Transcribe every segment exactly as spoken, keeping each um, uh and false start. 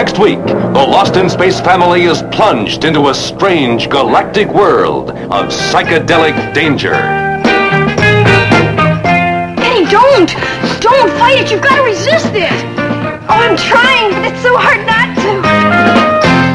Next week, the Lost in Space family is plunged into a strange galactic world of psychedelic danger. Hey, don't! Don't fight it! You've got to resist it! Oh, I'm trying, but it's so hard not to.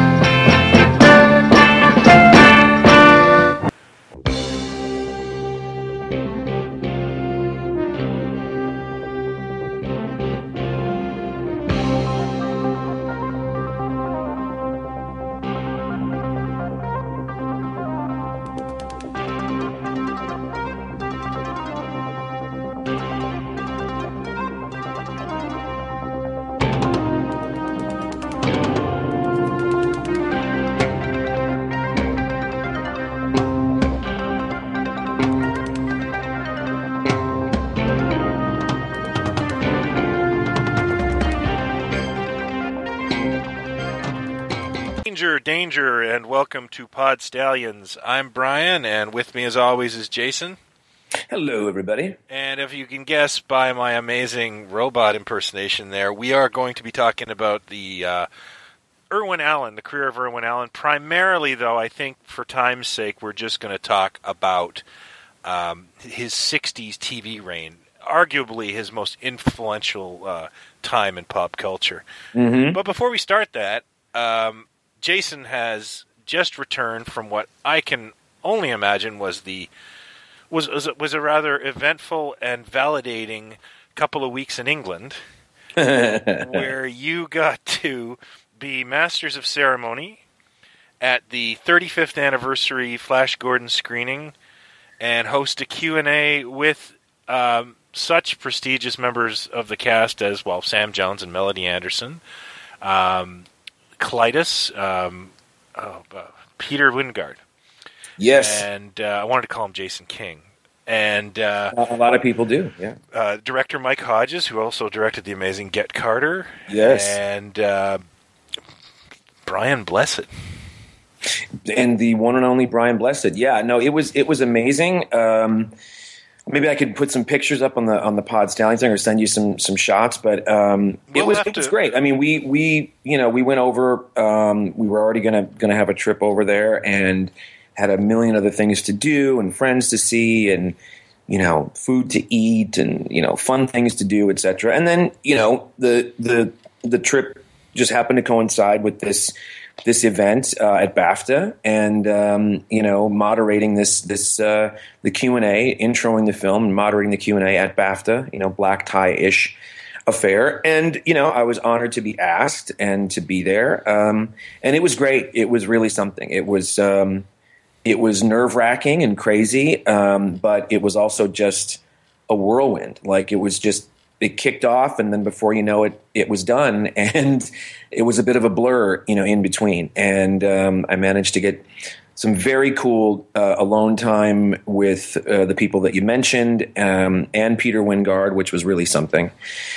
Danger, danger, and welcome to Pod Stallions. I'm Brian, and with me as always is Jason. Hello, everybody. And if you can guess by my amazing robot impersonation there, we are going to be talking about the uh, Irwin Allen, the career of Irwin Allen. Primarily, though, I think for time's sake, we're just going to talk about um, his sixties T V reign, arguably his most influential uh, time in pop culture. Mm-hmm. But before we start that, um, Jason has just returned from what I can only imagine was the was was, was a rather eventful and validating couple of weeks in England, where you got to be Masters of Ceremony at the thirty-fifth anniversary Flash Gordon screening and host a Q and A with um, such prestigious members of the cast as, well, Sam Jones and Melody Anderson, um, Clytus, um, oh, uh, Peter Wingard. Yes. And uh, I wanted to call him Jason King. And uh, a lot of people do, yeah. Uh, director Mike Hodges, who also directed the amazing Get Carter. Yes. And uh, Brian Blessed. And the one and only Brian Blessed. Yeah, no, it was it was amazing. Um, maybe I could put some pictures up on the on the Pod Stallions thing or send you some some shots, but um, we'll it was it was to. great. I mean, we we you know we went over. Um, we were already gonna gonna have a trip over there and had a million other things to do and friends to see and you know food to eat and you know fun things to do, et cetera. And then you know the the the trip just happened to coincide with this. this event uh, at BAFTA and, um, you know, moderating this, this uh, the Q and A, introing the film and moderating the Q and A at BAFTA, you know, black tie-ish affair. And, you know, I was honored to be asked and to be there. Um, and it was great. It was really something. It was, um, it was nerve-wracking and crazy, um, but it was also just a whirlwind. Like, it was just, it kicked off, and then before you know it, it was done, and it was a bit of a blur, you know, in between. And um, I managed to get some very cool uh, alone time with uh, the people that you mentioned, um, and Peter Wingard, which was really something.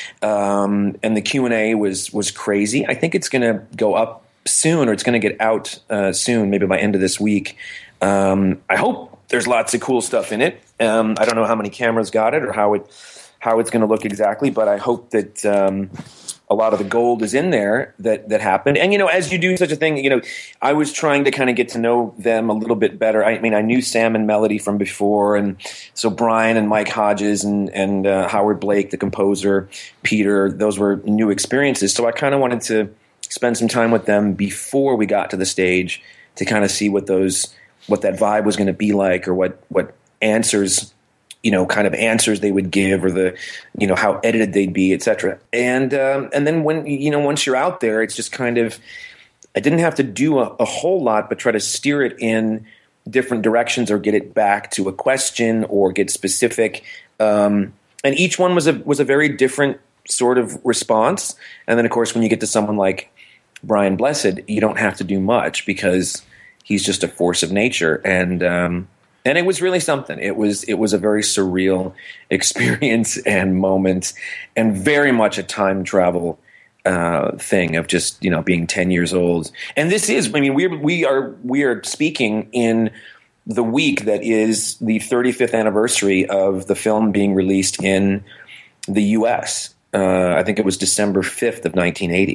Um, and the Q and A was was crazy. I think it's going to go up soon, or it's going to get out uh, soon, maybe by end of this week. Um, I hope there's lots of cool stuff in it. Um, I don't know how many cameras got it or how it. how it's going to look exactly, but I hope that um, a lot of the gold is in there that, that happened. And, you know, as you do such a thing, you know, I was trying to kind of get to know them a little bit better. I mean, I knew Sam and Melody from before, and so Brian and Mike Hodges and, and uh, Howard Blake, the composer, Peter, those were new experiences. So I kind of wanted to spend some time with them before we got to the stage to kind of see what those, what that vibe was going to be like, or what, what answers you know, kind of answers they would give, or the, you know, how edited they'd be, et cetera. And um, and then when you know, once you're out there, it's just kind of, I didn't have to do a, a whole lot, but try to steer it in different directions, or get it back to a question, or get specific. Um, and each one was a was a very different sort of response. And then, of course, when you get to someone like Brian Blessed, you don't have to do much because he's just a force of nature. And um, And it was really something. It was it was a very surreal experience and moment, and very much a time travel uh, thing of just you know being ten years old. And this is, I mean, we we are we are speaking in the week that is the thirty-fifth anniversary of the film being released in the U S. Uh, I think it was December fifth of nineteen eighty.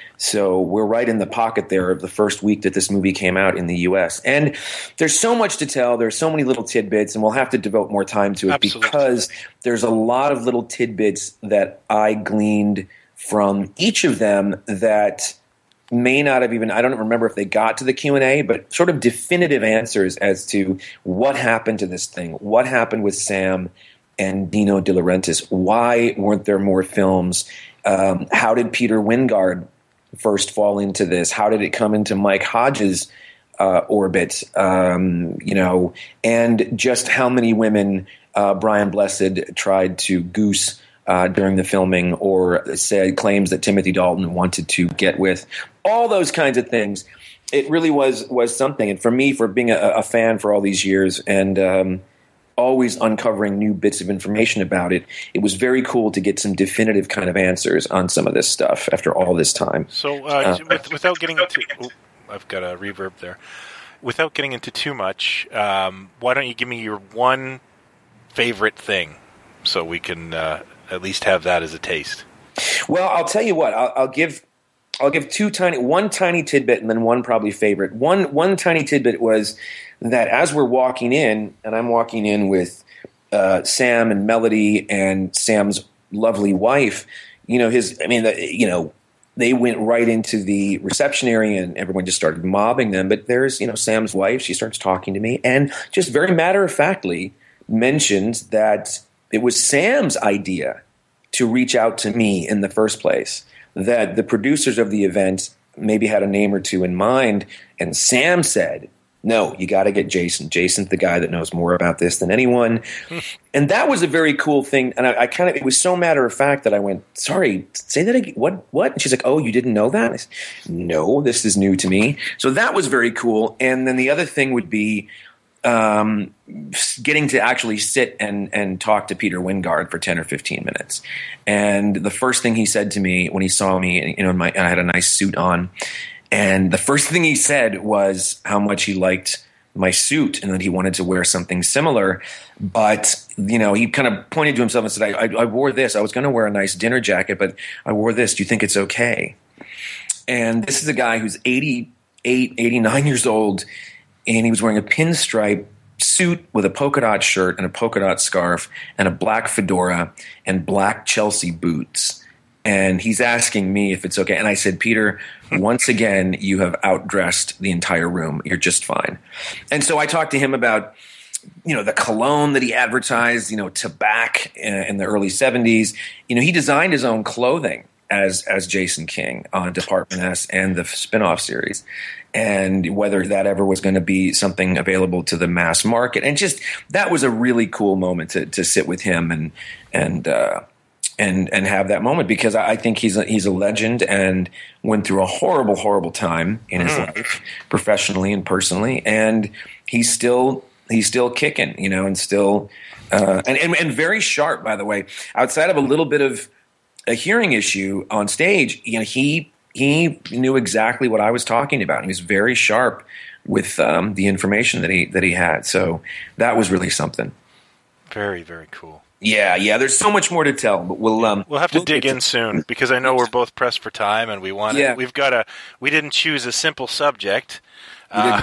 So we're right in the pocket there of the first week that this movie came out in the U S. And there's so much to tell. There's so many little tidbits, and we'll have to devote more time to it Absolutely. because there's a lot of little tidbits that I gleaned from each of them that may not have even, I don't remember if they got to the Q and A, but sort of definitive answers as to what happened to this thing, what happened with Sam and Dino De Laurentiis, why weren't there more films, um, how did Peter Wyngarde first fall into this, how did it come into Mike Hodges' uh, orbit, um, you know, and just how many women uh, Brian Blessed tried to goose Uh, during the filming, or said claims that Timothy Dalton wanted to get with, all those kinds of things. It really was was something. And for me, for being a, a fan for all these years and um, always uncovering new bits of information about it, it was very cool to get some definitive kind of answers on some of this stuff after all this time. So, uh, uh, with, without getting into, oh, I've got a reverb there. Without getting into too much, um, why don't you give me your one favorite thing, so we can uh, at least have that as a taste? Well, I'll tell you what. I'll, I'll give I'll give two tiny, one tiny tidbit, and then one probably favorite. One one tiny tidbit was that as we're walking in, and I'm walking in with uh, Sam and Melody and Sam's lovely wife. You know, his. I mean, the, you know, they went right into the reception area, and everyone just started mobbing them. But there's, you know, Sam's wife. She starts talking to me, and just very matter of factly mentions that it was Sam's idea to reach out to me in the first place, that the producers of the event maybe had a name or two in mind, and Sam said, no, you got to get Jason. Jason's the guy that knows more about this than anyone. And that was a very cool thing. And I, I kind of, it was so matter of fact that I went, sorry, say that again. What, what? And she's like, oh, you didn't know that? I said, no, this is new to me. So that was very cool. And then the other thing would be, Um, getting to actually sit and, and talk to Peter Wyngarde for ten or fifteen minutes. And the first thing he said to me when he saw me, you know, my, I had a nice suit on, and the first thing he said was how much he liked my suit and that he wanted to wear something similar. But, you know, he kind of pointed to himself and said, I, I, I wore this. I was going to wear a nice dinner jacket, but I wore this. Do you think it's okay? And this is a guy who's eighty-eight, eighty-nine years old, and he was wearing a pinstripe suit with a polka dot shirt and a polka dot scarf and a black fedora and black Chelsea boots. And he's asking me if it's okay. And I said, Peter, once again, you have outdressed the entire room. You're just fine. And so I talked to him about, you know, the cologne that he advertised, you know, Tobacco in the early seventies. You know, he designed his own clothing as as Jason King on Department S and the spinoff series, and whether that ever was going to be something available to the mass market. And just that was a really cool moment to to sit with him and and uh, and and have that moment, because I think he's a, he's a legend and went through a horrible, horrible time in his mm. life, professionally and personally, and he's still he's still kicking, you know, and still uh, and, and and very sharp, by the way. Outside of a little bit of a hearing issue on stage, you know, he he knew exactly what I was talking about. He was very sharp with um, the information that he that he had. So that was really something. Very, very cool. Yeah, yeah. There's so much more to tell, but we'll um, we'll have to we'll dig in to- soon, because I know we're both pressed for time, and we want yeah. we've got a we didn't choose a simple subject. Uh,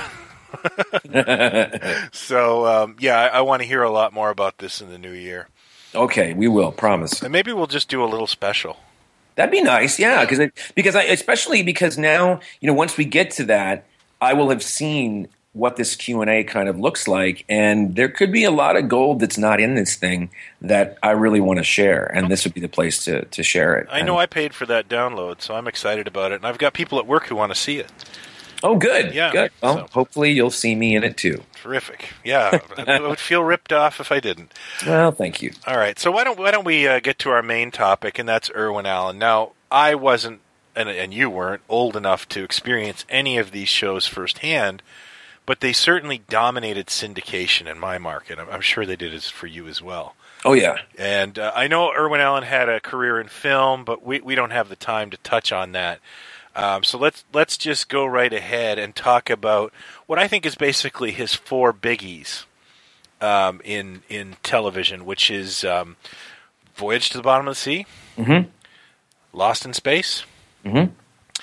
so um, yeah, I, I want to hear a lot more about this in the new year. Okay, we will, promise. And maybe we'll just do a little special. That'd be nice, yeah, because because I, especially because now, you know, once we get to that, I will have seen what this Q and A kind of looks like, and there could be a lot of gold that's not in this thing that I really want to share, and this would be the place to to share it. I know I paid for that download, so I'm excited about it, and I've got people at work who want to see it. Oh, good. Yeah. Good. Well, so. Hopefully you'll see me in it too. Terrific. Yeah. I would feel ripped off if I didn't. Well, thank you. All right. So why don't why don't we uh, get to our main topic, and that's Irwin Allen. Now, I wasn't, and, and you weren't, old enough to experience any of these shows firsthand, but they certainly dominated syndication in my market. I'm, I'm sure they did it for you as well. Oh, yeah. And uh, I know Irwin Allen had a career in film, but we, we don't have the time to touch on that. Um, so let's let's just go right ahead and talk about what I think is basically his four biggies um, in in television, which is um, Voyage to the Bottom of the Sea, mm-hmm. Lost in Space, mm-hmm.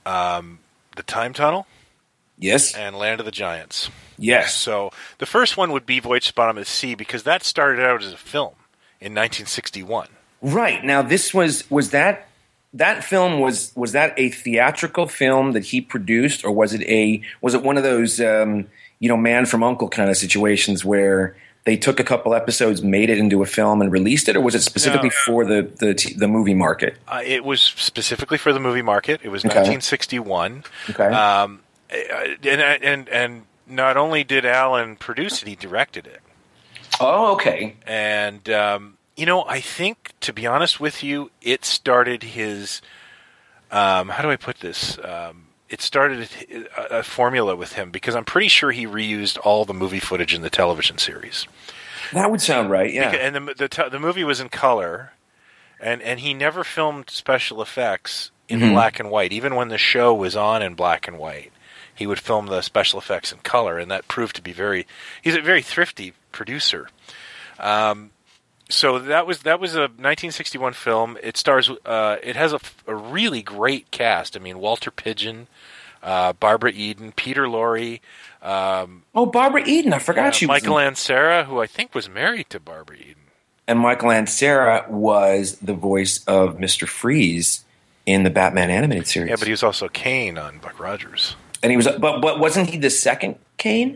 um, The Time Tunnel, Yes. and Land of the Giants. Yes. So the first one would be Voyage to the Bottom of the Sea, because that started out as a film in nineteen sixty-one. Right. Now, this was was that that film was was that a theatrical film that he produced, or was it a was it one of those um, you know, Man from U N C L E kind of situations where they took a couple episodes, made it into a film, and released it, or was it specifically No. for the the, t- the movie market? Uh, it was specifically for the movie market. It was Okay. nineteen sixty-one. Okay. Um, and and and not only did Alan produce it, he directed it. Oh, okay. And um, you know, I think, to be honest with you, it started his. Um, how do I put this? Um, it started a, a formula with him, because I'm pretty sure he reused all the movie footage in the television series. That would sound right. Yeah. Because, and the the, te- the movie was in color, and, and he never filmed special effects in Mhm. black and white. Even when the show was on in black and white, he would film the special effects in color, and that proved to be very. He's a very thrifty producer. Um, so that was that was a nineteen sixty-one film. It stars. Uh, it has a, a really great cast. I mean, Walter Pidgeon, uh, Barbara Eden, Peter Lorre. Um, Oh, Barbara Eden. I forgot uh, she was. Michael in- Ansara, who I think was married to Barbara Eden. and Michael Ansara was the voice of Mister Freeze in the Batman animated series. Yeah, but he was also Kane on Buck Rogers. and he was, but but wasn't he the second Kane?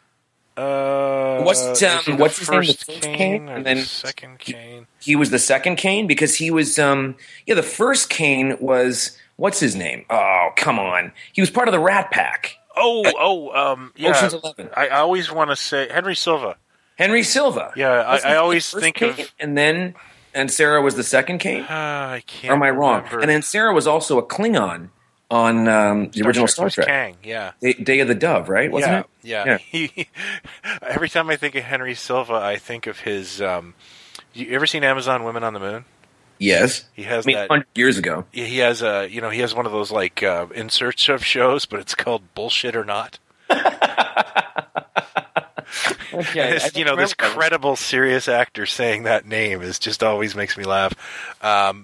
Uh, What's, is um, he the what's his name, the first first Kane, Kane, or and the then- second Kane? He was the second Kane because he was, um, yeah, the first Kane was, what's his name? Oh, come on. He was part of the Rat Pack. Oh, oh, um, yeah. Ocean's Eleven. I, I always want to say Henry Silva. Henry Silva. Yeah, I, Wasn't I he the always first think Kane? of. And then, and Sarah was the second Kane? Uh, I can't. Or am I wrong? remember. And then Sarah was also a Klingon on um, the original Star was Trek. Kang, yeah. Day, Day of the Dove, right? Wasn't yeah, it? yeah, Yeah. He, every time I think of Henry Silva, I think of his. Um, you ever seen Amazon Women on the Moon? Yes. He has I mean, that. one hundred years ago. He has a, you know, he has one of those like uh, in search of shows, but it's called Bullshit or Not. Okay. And it's, you know, this credible, serious actor saying that name is just always makes me laugh. Um,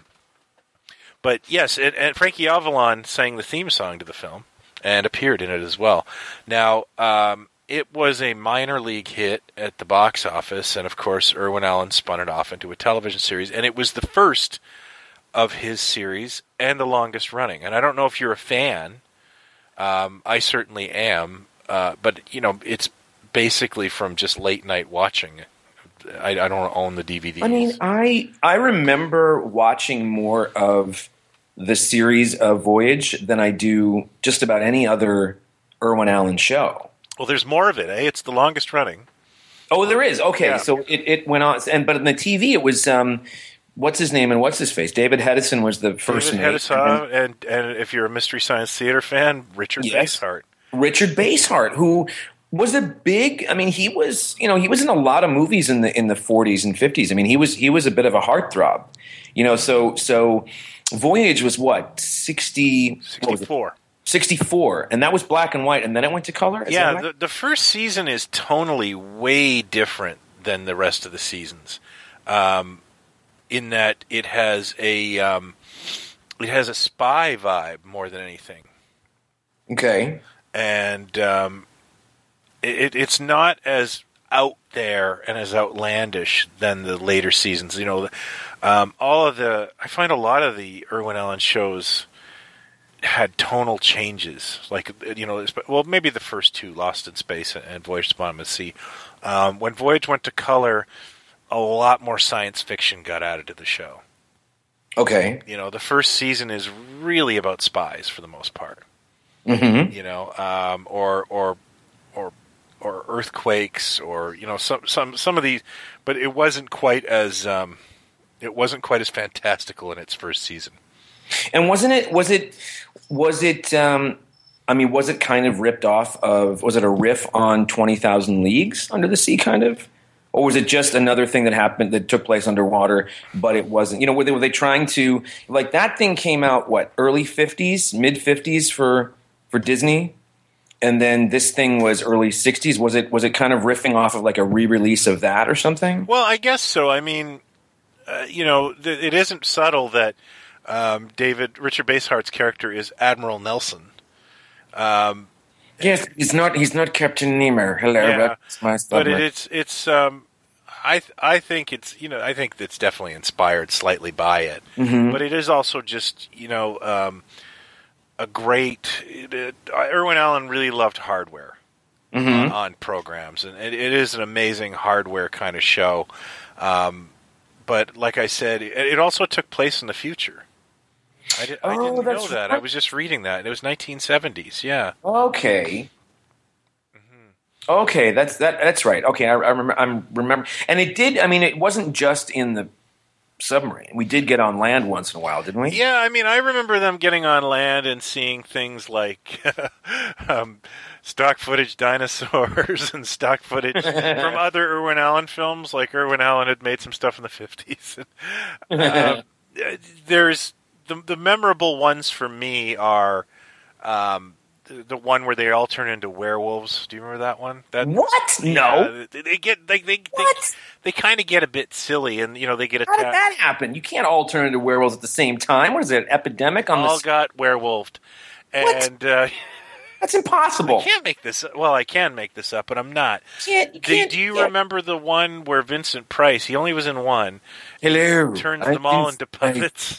but yes, and, and Frankie Avalon sang the theme song to the film and appeared in it as well. Now, um, it was a minor league hit at the box office, and of course, Irwin Allen spun it off into a television series, and it was the first of his series and the longest running. And I don't know if you're a fan. Um, I certainly am, uh, but you know, it's basically from just late night watching. I, I don't own the D V Ds. I mean, I I remember watching more of the series of Voyage than I do just about any other Irwin Allen show. Well, there's more of it, eh? It's the longest running. Oh, there is. Okay, Yeah. so it, it went on, and but in the T V, it was um, what's his name and what's his face? David Hedison was the first David name. Hedison, and and if you're a Mystery Science Theater fan, Richard Yes. Basehart. Richard Basehart, who was a big. I mean, he was you know he was in a lot of movies in the in the forties and fifties. I mean, he was he was a bit of a heartthrob, you know. So so Voyage was what sixty sixty-four. sixty-four, and that was black and white, and then it went to color. Is that Yeah, right? the, the first season is tonally way different than the rest of the seasons, um, in that it has a um, it has a spy vibe more than anything, okay. and um, it, it's not as out there and as outlandish than the later seasons. You know, um, all of the I find a lot of the Irwin Allen shows had tonal changes, like you know, well, maybe the first two, Lost in Space and Voyage to the Bottom of the Sea. Um, when Voyage went to color, a lot more science fiction got added to the show. Okay. You know, the first season is really about spies for the most part. Mm-hmm. You know, um, or or or or earthquakes, or you know, some some some of these, but it wasn't quite as um, it wasn't quite as fantastical in its first season. And wasn't it? Was it? Was it? Um, I mean, was it kind of ripped off of? Was it a riff on Twenty Thousand Leagues Under the Sea, kind of, or was it just another thing that happened that took place underwater? But it wasn't. You know, were they were they trying to like that thing came out what early fifties, mid fifties for for Disney, and then this thing was early sixties. Was it? Was it kind of riffing off of like a re-release of that or something? Well, I guess so. I mean, uh, you know, th- it isn't subtle that Um, David Richard Basehart's character is Admiral Nelson. Um, yes, he's not. He's not Captain Nemo. Hello, Yeah, that's my but submarine. it, it's it's. Um, I th- I think it's you know I think it's definitely inspired slightly by it, Mhm. but it is also just you know um, a great. It, it, Irwin Allen really loved hardware Mhm. on, on programs, and it, it is an amazing hardware kind of show. Um, but like I said, it, it also took place in the future. I, did, I Oh, didn't know that's that. right. I was just reading that. It was nineteen seventies. Yeah. Okay. Okay, that's that. That's right. Okay, I, I remember. I'm remember, and it did. I mean, it wasn't just in the submarine. We did get on land once in a while, didn't we? Yeah, I mean, I remember them getting on land and seeing things like um, stock footage dinosaurs and stock footage from other Irwin Allen films. Like Irwin Allen had made some stuff in the fifties. uh, there's the the memorable ones for me are um, the, the one where they all turn into werewolves. Do you remember that one? That What? No. yeah, they, they get they they What? they, they kind of get a bit silly, and you know they get How did attacked. that happen? You can't all turn into werewolves at the same time. What is it? An epidemic on All the? got werewolfed, What? and uh, That's impossible. I can't make this. up. Well, I can make this up, but I'm not. Can't- you Do, can't- do you yeah. remember the one where Vincent Price? He only was in one. Hello. Turns I them all can- into puppets.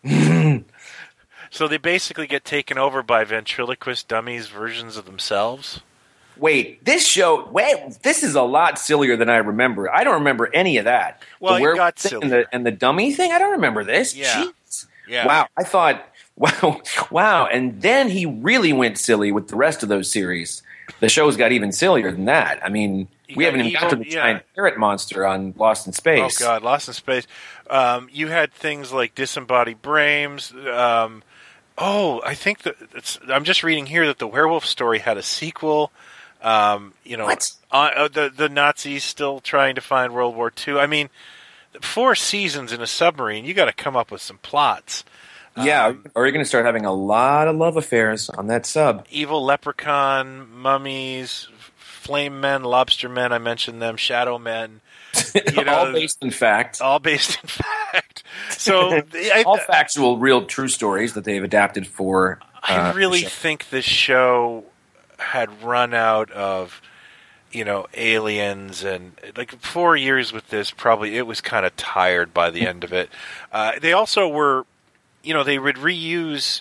So they basically get taken over by ventriloquist dummies versions of themselves. Wait, this show. Wait, this is a lot sillier than I remember. I don't remember any of that. Well, the it werewolf got thing and sillier. the, and the dummy thing. I don't remember this. Yeah. Jeez. Yeah. Wow. I thought. Wow. Wow. And then he really went silly with the rest of those series. The shows got even sillier than that. I mean, You we got haven't even got to evil- the yeah. giant parrot monster on Lost in Oh Space. God, Lost in Space. Um, you had things like disembodied brains. Um, oh, I think that it's, I'm just reading here that the Werewolf Story had a sequel. Um, you know, What? Uh, uh, the the Nazis still trying to find World War Two. I mean, four seasons in a submarine. You got to come up with some plots. Yeah. Um, or you're going to start having a lot of love affairs on that sub. Evil leprechaun, mummies, flame men, lobster men. I mentioned them. Shadow men. You know, all based in fact. all based in fact. So I, all factual, real, true stories that they've adapted for. I uh, really the show. think this show had run out of, you know, aliens, and like four years with this, probably it was kind of tired by the end of it. Uh, they also were, you know, they would reuse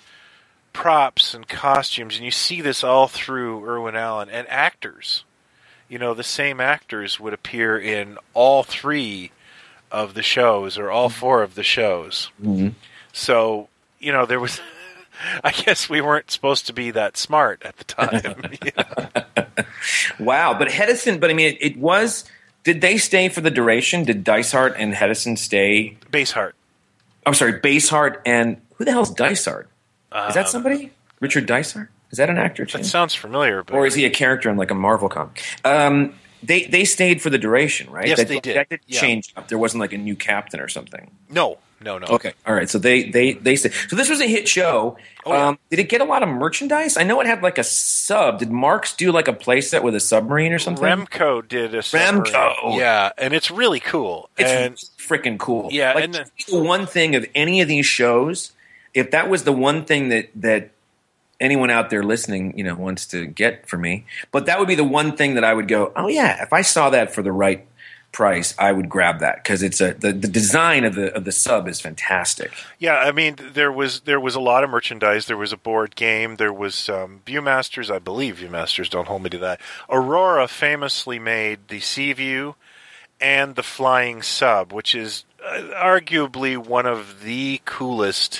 props and costumes, and you see this all through Irwin Allen, and actors. You know, the same actors would appear in all three of the shows, or all four of the shows. Mhm. So, you know, there was... I guess we weren't supposed to be that smart at the time. Yeah. Wow, but Hedison, but I mean, it, it was. Did they stay for the duration? Did Dysart and Hedison stay? Baseheart. I'm sorry, Baseheart and who the hell's Dysart? Is that Um, somebody? Richard Dysart? Is that an actor? That Jim? sounds familiar, but Or is he a character in like a Marvel comic? Um, they they stayed for the duration, right? Yes, that, they did. That did Yeah. change up. There wasn't like a new captain or something. no, no, no. Okay, all right. So they they they stayed. So this was a hit show. Oh, yeah. um, did it get a lot of merchandise? I know it had like a sub. Did Marx do like a playset with a submarine or something? Remco did a submarine. Remco. Yeah, and it's really cool. It's and freaking cool. Yeah, like and the- the one thing of any of these shows, if that was the one thing that that anyone out there listening, you know, wants to get for me, but that would be the one thing that I would go, oh yeah, if I saw that for the right price, I would grab that because it's a the, the design of the of the sub is fantastic. yeah, I mean, there was there was a lot of merchandise. There was a board game. There was um, Viewmasters. I believe Viewmasters. Don't hold me to that. Aurora famously made the Seaview and the Flying Sub, which is uh, arguably one of the coolest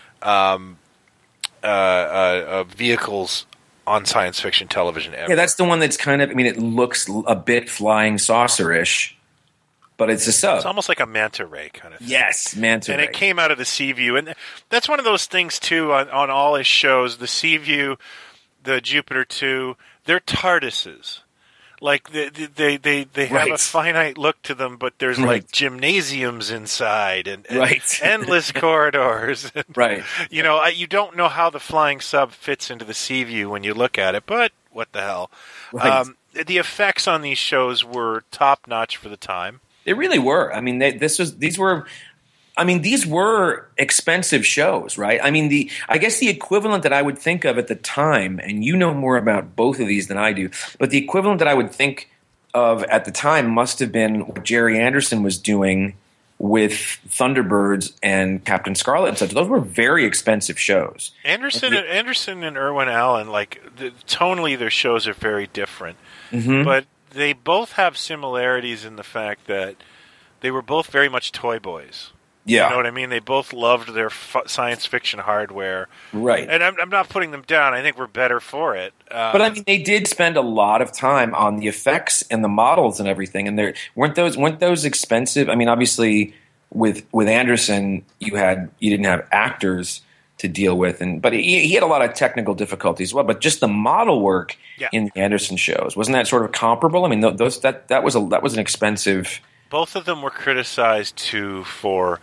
um, uh, uh, uh, vehicles on science fiction television ever. Yeah, that's the one that's kind of. I mean, it looks l- a bit flying saucer-ish, but it's a sub. It's almost like a manta ray kind of thing. Yes, Manta And Ray. it came out of the Seaview. And that's one of those things, too, on, on all his shows. The Seaview, the Jupiter two, they're TARDISes. Like, they they, they, they have Right. a finite look to them, but there's, Right. like, gymnasiums inside and, and Right. endless corridors. And, Right. You know, I, you don't know how the Flying Sub fits into the Seaview when you look at it, but what the hell. Right. Um, the effects on these shows were top-notch for the time. They really were. I mean, they, this was these were I mean, these were expensive shows, right? I mean, the I guess the equivalent that I would think of at the time, and you know more about both of these than I do, but the equivalent that I would think of at the time must have been what Jerry Anderson was doing with Thunderbirds and Captain Scarlet and such. Those were very expensive shows. Anderson, and Anderson and Irwin Allen, like the, tonally, their shows are very different, mm-hmm. but they both have similarities in the fact that they were both very much toy boys. Yeah. You know what I mean? They both loved their f- science fiction hardware. Right. And I'm, I'm not putting them down. I think we're better for it. Um, but I mean, they did spend a lot of time on the effects and the models and everything. And there weren't those weren't those expensive? I mean, obviously, with with Anderson, you had you didn't have actors to deal with, and but he, he had a lot of technical difficulties as well. But just the model work yeah. in the Anderson shows, wasn't that sort of comparable? I mean, those that that was a that was an expensive. Both of them were criticized too for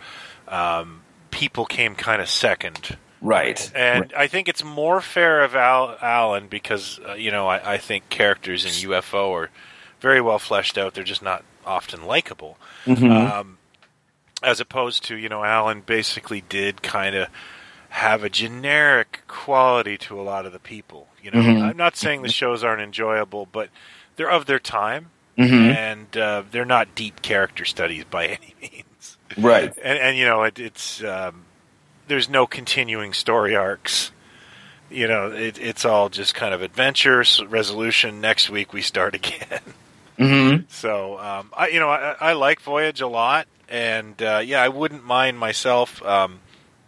um, people came kind of second, right? And right. I think it's more fair of Al- Allen because uh, you know I, I think characters in U F O are very well fleshed out. They're just not often likable, mm-hmm. um, as opposed to you know Allen basically did kind of have a generic quality to a lot of the people. You know, mm-hmm. I'm not saying the shows aren't enjoyable, but they're of their time. Mm-hmm. And uh, they're not deep character studies by any means, right? And, and you know, it, it's um, there's no continuing story arcs. You know, it, it's all just kind of adventure resolution. Next week we start again. Mm-hmm. So, um, I you know, I, I like Voyage a lot, and uh, yeah, I wouldn't mind myself um,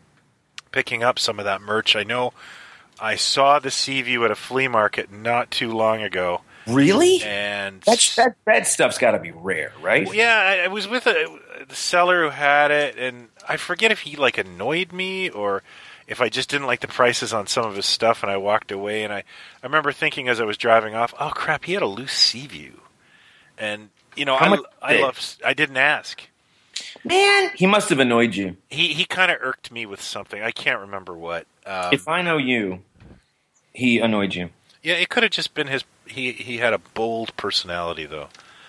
picking up some of that merch. I know I saw the Seaview at a flea market not too long ago. Really? And That's, that that stuff's got to be rare, right? Well, yeah, I, I was with a, the seller who had it, and I forget if he like annoyed me or if I just didn't like the prices on some of his stuff, and I walked away. And I, I remember thinking as I was driving off, "Oh crap, he had a loose Seaview," and you know, How I, much I did? love. I didn't ask. Man, he must have annoyed you. He he kind of irked me with something. I can't remember what. Um, If I know you, he annoyed you. Yeah, it could have just been his. He he had a bold personality though,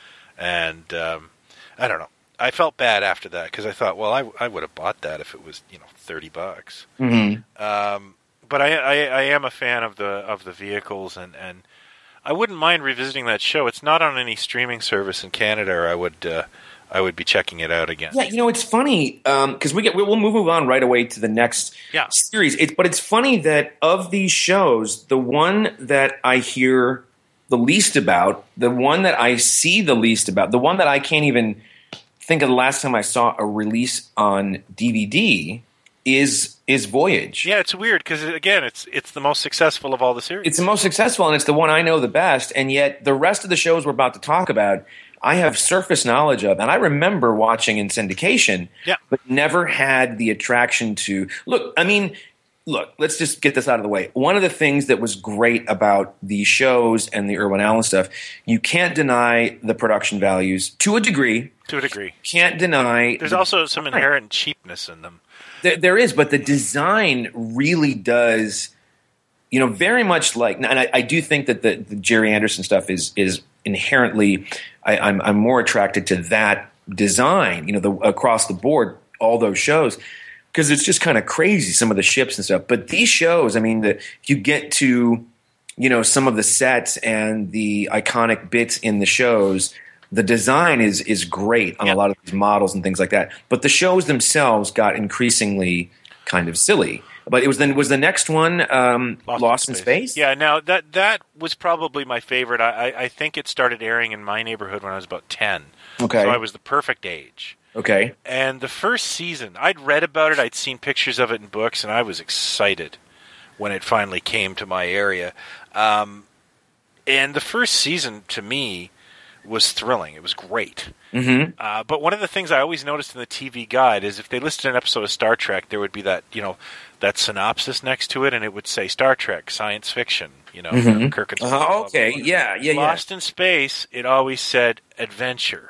and um, I don't know. I felt bad after that because I thought, well, I I would have bought that if it was you know thirty bucks. Mm-hmm. Um, but I, I I am a fan of the of the vehicles, and, and I wouldn't mind revisiting that show. It's not on any streaming service in Canada, or I would uh, I would be checking it out again. Yeah, you know, it's funny because um, we get we'll move on right away to the next Yeah. series. It's but it's funny that of these shows, the one that I hear the least about, the one that I see the least about, the one that I can't even think of the last time I saw a release on D V D is is Voyage. Yeah, it's weird because again, it's it's the most successful of all the series. It's the most successful, and it's the one I know the best. And yet, the rest of the shows we're about to talk about, I have surface knowledge of, and I remember watching in syndication, Yeah. but never had the attraction to look. I mean, look, let's just get this out of the way. One of the things that was great about these shows and the Irwin Allen stuff, you can't deny the production values to a degree. to a degree. Can't deny. There's the also some design. inherent cheapness in them. There, there is, but the design really does, you know, very much like. And I, I do think that the, the Jerry Anderson stuff is is inherently. I, I'm I'm more attracted to that design. You know, the across the board, all those shows. Because it's just kind of crazy, some of the ships and stuff. But these shows, I mean, the, if you get to, you know, some of the sets and the iconic bits in the shows, the design is is great on Yeah. a lot of these models and things like that. But the shows themselves got increasingly kind of silly. But it was then was the next one um, Lost, in Space? Yeah, now that that was probably my favorite. I, I, I think it started airing in my neighborhood when I was about ten. Okay. So I was the perfect age. Okay. And the first season, I'd read about it, I'd seen pictures of it in books, and I was excited when it finally came to my area. Um, and the first season, to me, was thrilling. It was great. Mm-hmm. Uh, but one of the things I always noticed in the T V guide is if they listed an episode of Star Trek, there would be that, you know, that synopsis next to it, and it would say Star Trek, science fiction, you know, Mhm. Kirk and Uh-huh, blah, blah, okay, blah. yeah, yeah, yeah. Lost in Space, it always said adventure.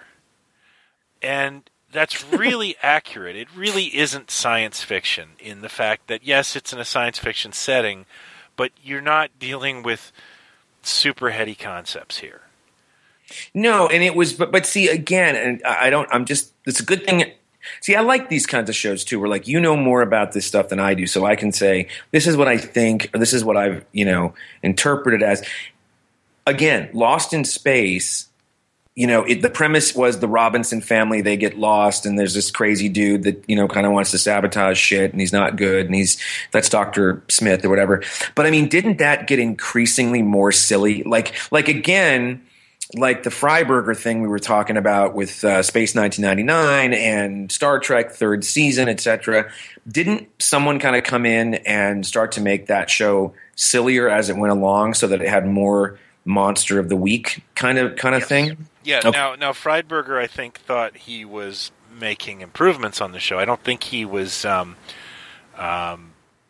And that's really accurate. It really isn't science fiction in the fact that, yes, it's in a science fiction setting, but you're not dealing with super heady concepts here. No, and it was, but but see again, and I I don't. I'm just. It's a good thing. See, I like these kinds of shows too, where like you know more about this stuff than I do, so I can say this is what I think, or this is what I've you know interpreted as. Again, Lost in Space. You know, it, the premise was the Robinson family, they get lost, and there's this crazy dude that, you know, kind of wants to sabotage shit, and he's not good, and he's – that's Doctor Smith or whatever. But, I mean, didn't that get increasingly more silly? Like, like again, like the Freiberger thing we were talking about with uh, Space nineteen ninety-nine and Star Trek third season, et cetera. Didn't someone kind of come in and start to make that show sillier as it went along so that it had more monster of the week kind of kind of yes. thing? Yeah, okay. now now Friedberger, I think, thought he was making improvements on the show. I don't think he was. Um, um,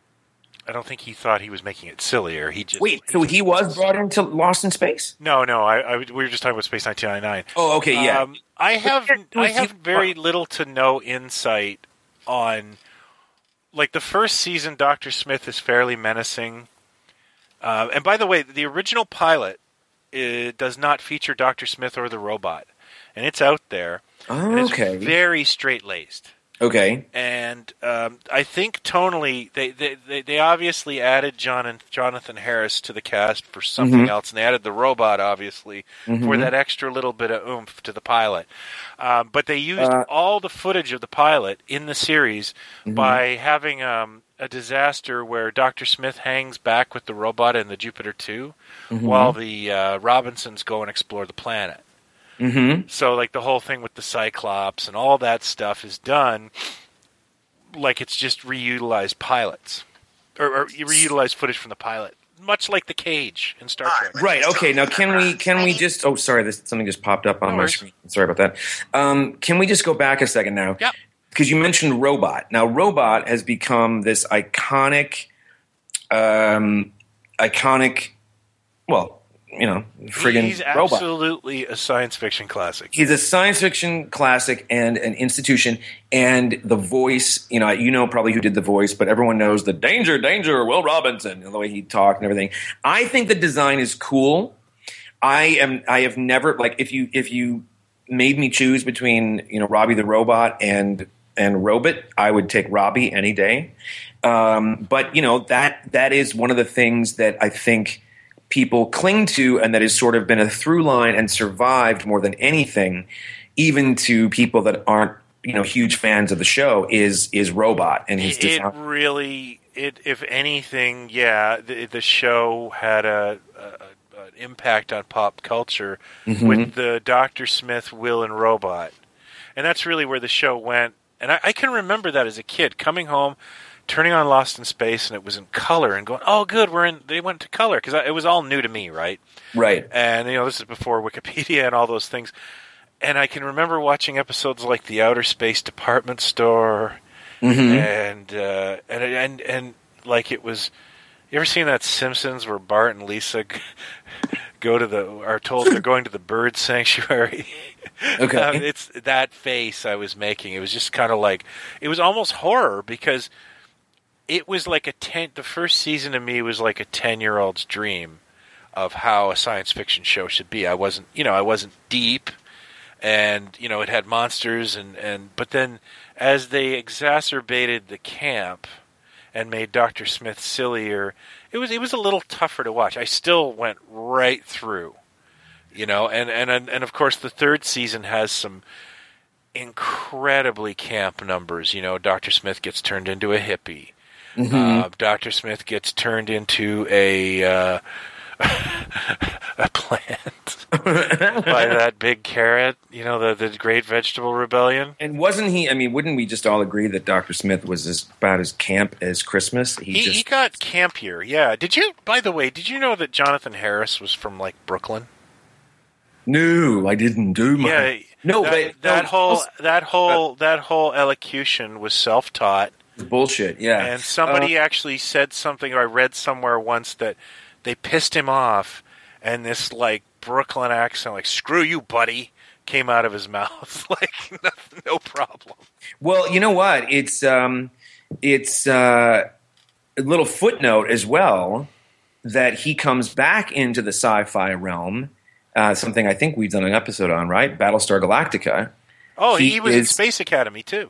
I don't think he thought he was making it sillier. He just wait. So he was brought into Lost in Space? No, no. I, I we were just talking about Space nineteen ninety-nine. Oh, okay, yeah. Um, I have I have very little to no insight on. Like the first season, Doctor Smith is fairly menacing. Uh, and by the way, the original pilot. It does not feature Doctor Smith or the robot, and it's out there. Oh, and it's okay. Very straight laced. Okay. And um, I think tonally, they, they, they, they obviously added John and Jonathan Harris to the cast for something mm-hmm. else, and they added the robot obviously mm-hmm. for that extra little bit of oomph to the pilot. Um, but they used uh, all the footage of the pilot in the series mm-hmm. by having um, a disaster where Doctor Smith hangs back with the robot in the Jupiter two mm-hmm. while the uh, Robinsons go and explore the planet. Mm-hmm. So, like, the whole thing with the Cyclops and all that stuff is done like it's just reutilized pilots. Or, or reutilized footage from the pilot. Much like the Cage in Star Trek. Right, okay. Now, can we can we just... Oh, sorry, this, something just popped up on No my worries. screen. Sorry about that. Um, can we just go back a second now? Yeah. Because you mentioned Robot. Now, Robot has become this iconic... Um, iconic... Well... You know, friggin' He's robot. absolutely a science fiction classic. He's a science fiction classic and an institution. And the voice, you know, you know probably who did the voice, but everyone knows the danger, danger, Will Robinson, the way he talked and everything. I think the design is cool. I am. I have never like if you if you made me choose between you know Robbie the robot and and Robot, I would take Robbie any day. Um, but you know that that is one of the things that I think people cling to, and that has sort of been a through line and survived more than anything, even to people that aren't, you know, huge fans of the show, is is Robot and his it, design. It really, it if anything, yeah, the, the show had a, a, an impact on pop culture mm-hmm. with the Doctor Smith, Will, and Robot, and that's really where the show went. And I, I can remember that as a kid coming home, turning on Lost in Space, and it was in color, and going, "Oh, good, we're in." They went to color because it was all new to me, right? Right. And you know, this is before Wikipedia and all those things. And I can remember watching episodes like The Outer Space Department Store, mm-hmm. and uh, and and and like it was. You ever seen that Simpsons where Bart and Lisa go to the are told they're going to the bird sanctuary? Okay. um, it's that face I was making. It was just kind of like it was almost horror because. It was like a ten. The first season to me was like a ten-year-old's dream of how a science fiction show should be. I wasn't, you know, I wasn't deep, and you know, it had monsters, and, and but then as they exacerbated the camp and made Doctor Smith sillier, it was it was a little tougher to watch. I still went right through, you know, and and and of course the third season has some incredibly camp numbers. You know, Doctor Smith gets turned into a hippie. Mm-hmm. Uh, Doctor Smith gets turned into a uh, a plant by that big carrot, you know, the the Great Vegetable Rebellion. And wasn't he? I mean, wouldn't we just all agree that Doctor Smith was as about as camp as Christmas? He, just... he got campier, yeah. Did you? By the way, did you know that Jonathan Harris was from like Brooklyn? No, I didn't do my. Yeah, no, that, but that no, whole also, that whole uh, that whole elocution was self-taught. Bullshit, yeah. And somebody uh, actually said something, or I read somewhere once, that they pissed him off, and this, like, Brooklyn accent, like, screw you, buddy, came out of his mouth. Like, no, no problem. Well, you know what? It's, um, it's uh, a little footnote as well that he comes back into the sci-fi realm, uh, something I think we've done an episode on, right? Battlestar Galactica. Oh, he, he was in is, Space Academy, too.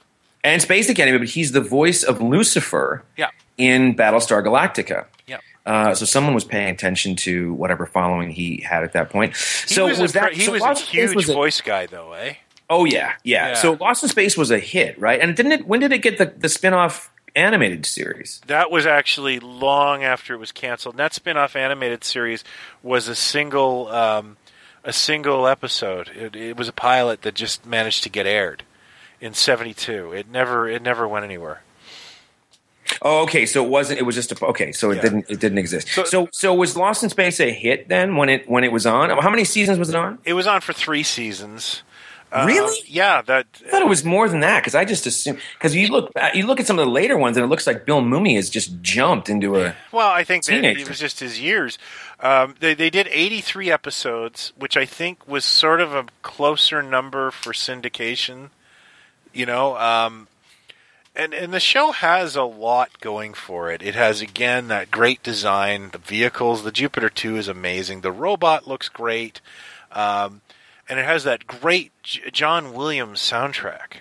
and Space Academy, but he's the voice of Lucifer Yeah. in Battlestar Galactica. Yeah. Uh, so someone was paying attention to whatever following he had at that point. He so was, was a, that he so was a Lost in Space huge was a- voice guy, though, eh? Oh yeah, yeah, Yeah. So Lost in Space was a hit, right? And didn't it? When did it get the the spin-off animated series? That was actually long after it was canceled. And that spin-off animated series was a single um, a single episode. It, it was a pilot that just managed to get aired in seventy-two. It never it never went anywhere. Oh, okay. So it wasn't. It was just a. Okay, so it Yeah. didn't. It didn't exist. So- So, so was Lost in Space a hit then when it when it was on? How many seasons was it on? It was on for three seasons. Uh, Really? Yeah. That. I thought it was more than that because I just assumed because you look you look at some of the later ones and it looks like Bill Mumy has just jumped into a. Well, I think that Teenager. it was just his years. Um, they they did eighty-three episodes, which I think was sort of a closer number for syndication. You know, um, and and the show has a lot going for it. It has again that great design, the vehicles. The Jupiter two is amazing. The robot looks great, um, and it has that great J- John Williams soundtrack.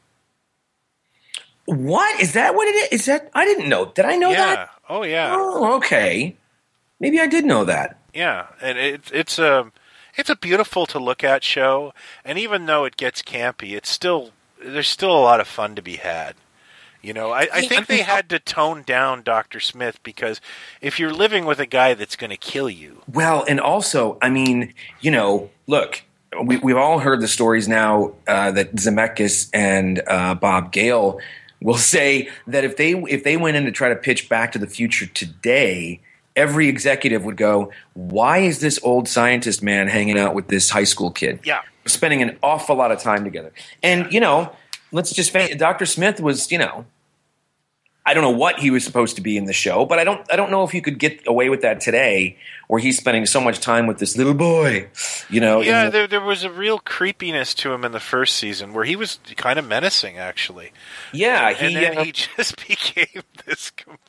What is that? What it is? Is that? I didn't know. Did I know yeah. that? Oh yeah. Oh, okay. Maybe I did know that. Yeah, and it's it's a it's a beautiful to look at show, and even though it gets campy, it's still there's still a lot of fun to be had. You know, I, I think they had to tone down Doctor Smith because if you're living with a guy that's going to kill you, Well, and also, I mean, you know, look, we, we've all heard the stories now uh, that Zemeckis and uh, Bob Gale will say that if they if they went in to try to pitch Back to the Future today, every executive would go, "Why is this old scientist man hanging out with this high school kid? Yeah. Spending an awful lot of time together." And you know, let's just face it, Doctor Smith was, you know. I don't know what he was supposed to be in the show, but I don't I don't know if you could get away with that today where he's spending so much time with this little boy, you know. in yeah, the- there there was a real creepiness to him in the first season where he was kind of menacing, actually, yeah, and he, then uh, he just became this complete.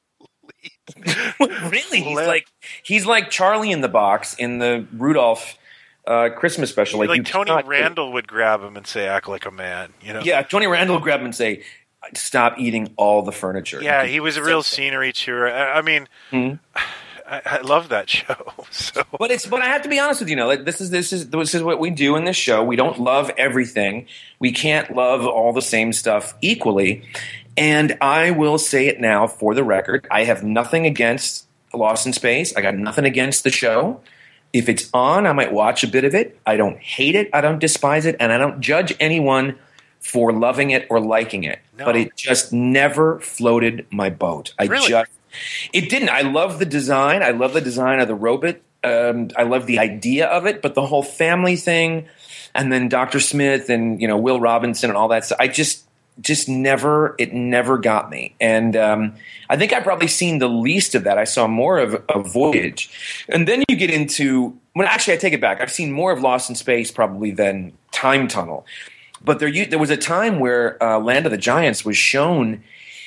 really he's flip. like he's like Charlie in the Box in the Rudolph uh, Christmas special. Like, Like you Tony cannot- Randall would grab him and say, "Act like a man," you know. Yeah, Tony Randall would grab him and say, "Stop eating all the furniture." Yeah, he was a real scenery chewer. I, I mean, Mhm. I, I love that show. So, But it's but I have to be honest with you. Now, like, this is this is this is what we do in this show. We don't love everything. We can't love all the same stuff equally. And I will say it now for the record. I have nothing against Lost in Space. I got nothing against the show. If it's on, I might watch a bit of it. I don't hate it. I don't despise it, and I don't judge anyone for loving it or liking it. No. But it just never floated my boat. I Really? just it didn't. I love the design. I love the design of the robot. Um, I love the idea of it, but the whole family thing, and then Doctor Smith and you know Will Robinson and all that stuff. I just, just never. It never got me. And um, I think I've probably seen the least of that. I saw more of, of Voyage, and then you get into. Well, actually, I take it back. I've seen more of Lost in Space probably than Time Tunnel. But there, there was a time where uh, Land of the Giants was shown.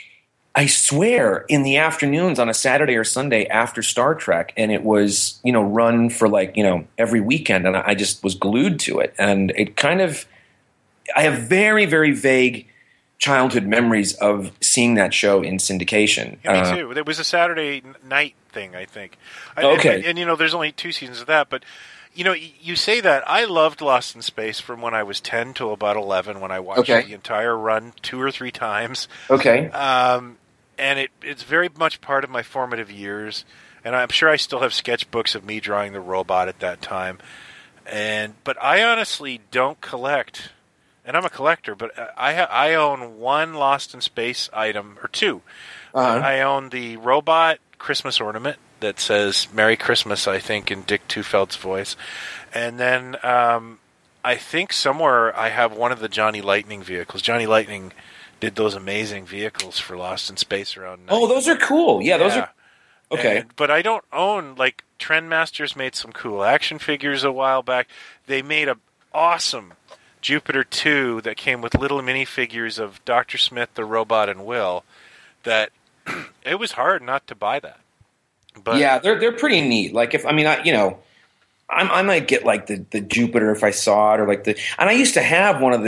I swear, in the afternoons on a Saturday or Sunday after Star Trek, and it was, you know, run for like, you know, every weekend, and I just was glued to it. And it kind of, I have very, very vague childhood memories of seeing that show in syndication. yeah, me Uh, too. It was a Saturday n- night thing, I think. I, Okay. And, and, you know, there's only two seasons of that, but you know, y- you say that. I loved Lost in Space from when I was ten till about eleven when I watched Okay. the entire run two or three times. Okay. Um, and it, it's very much part of my formative years. And I'm sure I still have sketchbooks of me drawing the robot at that time. And but I honestly don't collect, and I'm a collector, but I ha- I own one Lost in Space item, or two. Uh-huh. I own the robot Christmas ornament that says Merry Christmas, I think, in Dick Tufeld's voice. And then um, I think somewhere I have one of the Johnny Lightning vehicles. Johnny Lightning did those amazing vehicles for Lost in Space around Oh, those are cool. Yeah, those Yeah. are okay. And- but I don't own, like, Trendmasters made some cool action figures a while back. They made a awesome Jupiter two that came with little minifigures of Doctor Smith, the robot, and Will. That it was hard not to buy that. But yeah, they're they're pretty neat. Like if I mean, I, you know, I, I might get like the, the Jupiter if I saw it, or like the. And I used to have one of the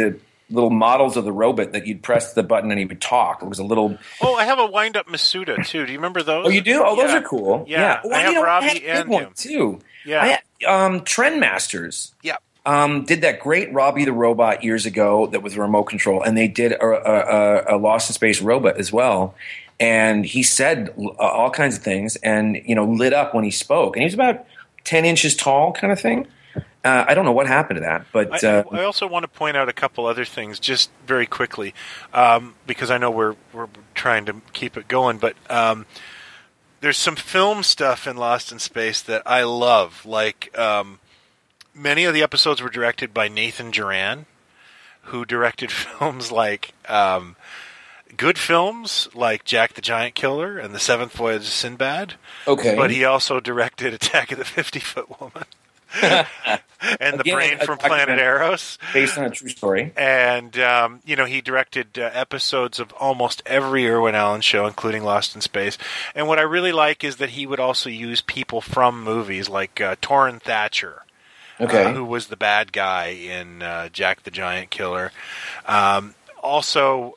little models of the robot that you'd press the button and he would talk. It was a little. Oh, I have a wind up Masuda too. Do you remember those? Oh, you do? Oh, those Yeah. are cool. Yeah, Yeah. Well, I have you know, Robbie I had a and good one, him. too. Yeah. I had, um, Trendmasters. Yeah. Um, did that great Robbie the Robot years ago that was a remote control, and they did a, a, a Lost in Space robot as well. And he said uh, all kinds of things, and you know, lit up when he spoke. And he was about ten inches tall, kind of thing. Uh, I don't know what happened to that, but I, uh, I also want to point out a couple other things, just very quickly, um, because I know we're we're trying to keep it going. But um, there's some film stuff in Lost in Space that I love. Like um, many of the episodes were directed by Nathan Duran, who directed films like um, good films like Jack the Giant Killer and The Seventh Voyage of Sinbad. okay. But he also directed Attack of the fifty-Foot Woman. and the Again, brain a from Planet documentary. Eros. Based on a true story. And, um, you know, he directed uh, episodes of almost every Irwin Allen show, including Lost in Space. And what I really like is that he would also use people from movies, like uh, Torrin Thatcher, Okay. uh, who was the bad guy in uh, Jack the Giant Killer. Um, also,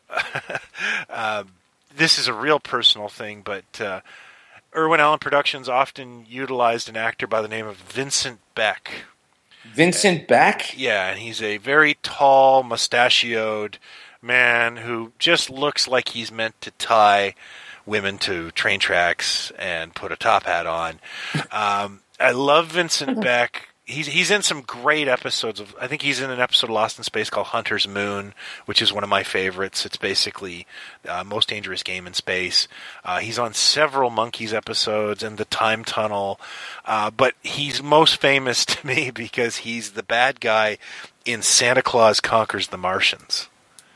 uh, this is a real personal thing, but uh, Irwin Allen Productions often utilized an actor by the name of Vincent Beck. Vincent Beck? Yeah, and he's a very tall, mustachioed man who just looks like he's meant to tie women to train tracks and put a top hat on. Um, I love Vincent Beck. He's he's in some great episodes of. I think he's in an episode of Lost in Space called Hunter's Moon, which is one of my favorites. It's basically uh, most dangerous game in space. Uh, he's on several Monkeys episodes and the Time Tunnel, uh, but he's most famous to me because he's the bad guy in Santa Claus Conquers the Martians.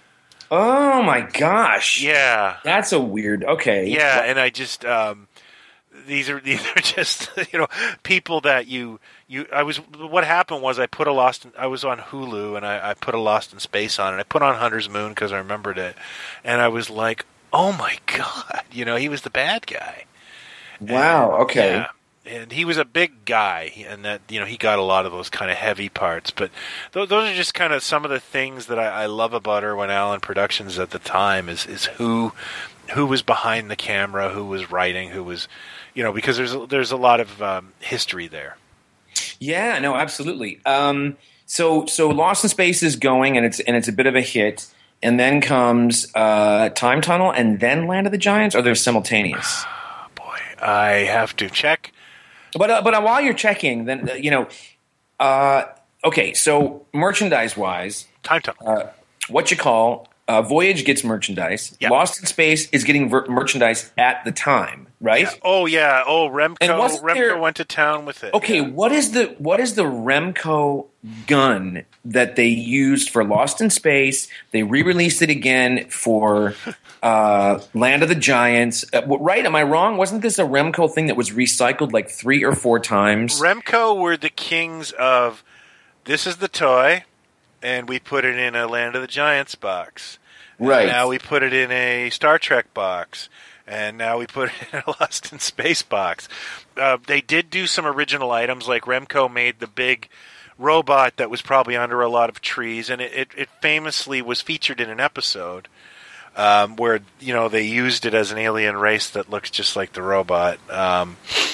Oh my gosh. Yeah, That's a weird. Okay. yeah, and I just um, these are these are just you know people that you. You, I was. What happened was I put a Lost. In, I was on Hulu and I, I put a Lost in Space on, and I put on Hunter's Moon because I remembered it, and I was like, "Oh my god!" You know, he was the bad guy. Wow. And, okay. yeah, and he was a big guy, and that you know he got a lot of those kind of heavy parts. But th- those are just kind of some of the things that I, I love about Irwin Allen Productions at the time. Is is who who was behind the camera, who was writing, who was, you know, because there's there's a lot of um, history there. Yeah, no, absolutely. Um, so, so Lost in Space is going, and it's and it's a bit of a hit. And then comes uh, Time Tunnel, and then Land of the Giants, or they're simultaneous. Boy, I have to check. But uh, but uh, while you're checking, then uh, you know, uh, okay. So merchandise wise, Time Tunnel. uh, what you call uh, Voyage gets merchandise. Yeah. Lost in Space is getting ver- merchandise at the time, right? Yeah. Oh yeah. Oh Remco. And wasn't Remco there- went to town with it. Okay, Yeah. what is the what is the Remco gun that they used for Lost in Space? They re-released it again for uh, Land of the Giants. Uh, w- right? Am I wrong? Wasn't this a Remco thing that was recycled like three or four times? Remco were the kings of. This is the toy, and we put it in a Land of the Giants box. And Right. now we put it in a Star Trek box. And now we put it in a Lost in Space box. Uh, they did do some original items, like Remco made the big robot that was probably under a lot of trees, and it, it, it famously was featured in an episode um, where you know they used it as an alien race that looks just like the robot. Um,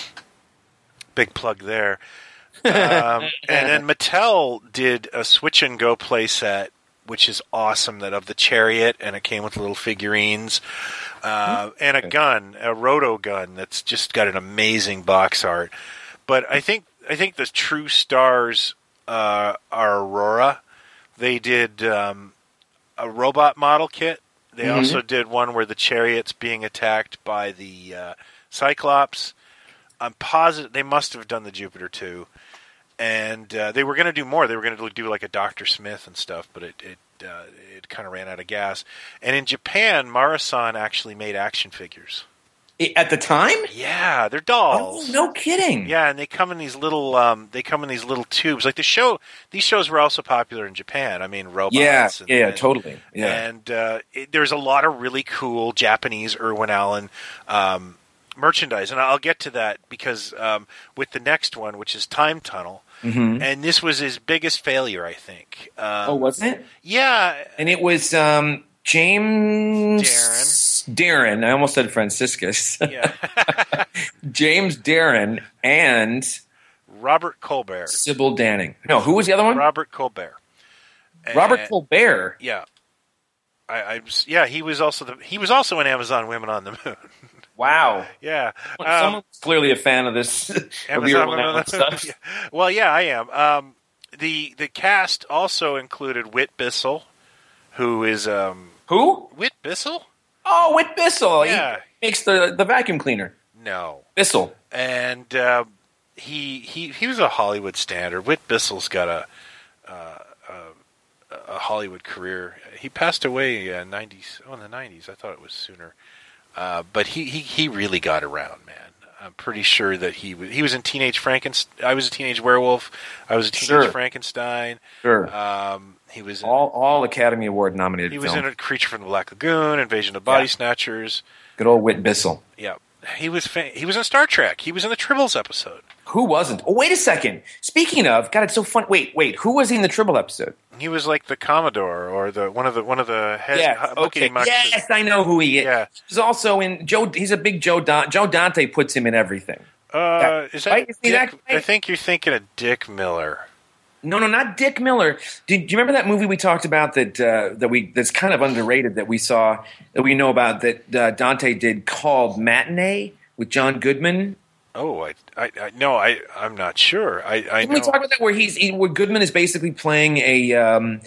big plug there. Um, and then Mattel did a Switch and Go playset, which is awesome, that of the Chariot, and it came with little figurines. Uh, and a gun, a roto gun that's just got an amazing box art. But I think I think the true stars uh, are Aurora. They did um, a robot model kit. They Mm-hmm. also did one where the Chariot's being attacked by the uh, Cyclops. I'm positive they must have done the Jupiter too. And uh, they were going to do more. They were going to do like a Doctor Smith and stuff, but it it, uh, it kind of ran out of gas. And in Japan, Marasan actually made action figures. I- At the time? Yeah, they're Oh, dolls. no kidding. Yeah, and they come in these little um, they come in these little tubes. Like the show, these shows were also popular in Japan. I mean, robots. Yeah, and, yeah, and, totally. Yeah. And uh, it, there's a lot of really cool Japanese Irwin Allen um, merchandise, and I'll get to that because um, with the next one, which is Time Tunnel, Mhm. and this was his biggest failure, I think. Um, Oh, wasn't it? yeah, And it was um, James Darren. Darren. I almost said Franciscus. yeah. James Darren and Robert Colbert. Sybil Danning. No, who was the other one? Robert Colbert. Robert And- Colbert. Yeah. I, I was- yeah, he was also the he was also in Amazon Women on the Moon. Wow. yeah. Um, Someone's clearly a fan of this. of the Amazon Urban Women on Network the Moon. stuff. Yeah. Well, yeah, I am. Um, the the cast also included Whit Bissell, who is um, Who? Whit Bissell? Oh, Whit Bissell. Yeah. He makes the, the vacuum cleaner. No. Bissell. And uh, he he he was a Hollywood standard. Whit Bissell's got a uh, a, a Hollywood career. He passed away in nineties. Oh, in the nineties. I thought it was sooner. Uh, but he, he, he really got around, man. I'm pretty sure that he was, he was in Teenage Frankenstein. I was a Teenage Werewolf. I was a Teenage Sure. Frankenstein. Sure. Um, he was in, all all Academy Award nominated he was films. in A Creature from the Black Lagoon, Invasion of Body Yeah. Snatchers. Good old Whit Bissell. Yeah, he was fa- he was in Star Trek. He was in the Tribbles episode. Who wasn't? Oh, wait a second. Speaking of, God, it's so fun. Wait, wait. Who was he in the Tribble episode? He was like the Commodore or the one of the one of the head Yes. Okay. Yes, I know who he is. Yeah. He's also in Joe. He's a big Joe. Don, Joe Dante puts him in everything. Uh, is that Right? Isn't he Dick? that guy? I think you're thinking of Dick Miller. No, no, not Dick Miller. Do, do you remember that movie we talked about that uh, that we that's kind of underrated that we saw that we know about that uh, Dante did called Matinee with John Goodman? Oh, I, I, I no, I, I'm not sure. I, I Didn't know. we talk about that where he's he, where Goodman is basically playing a um,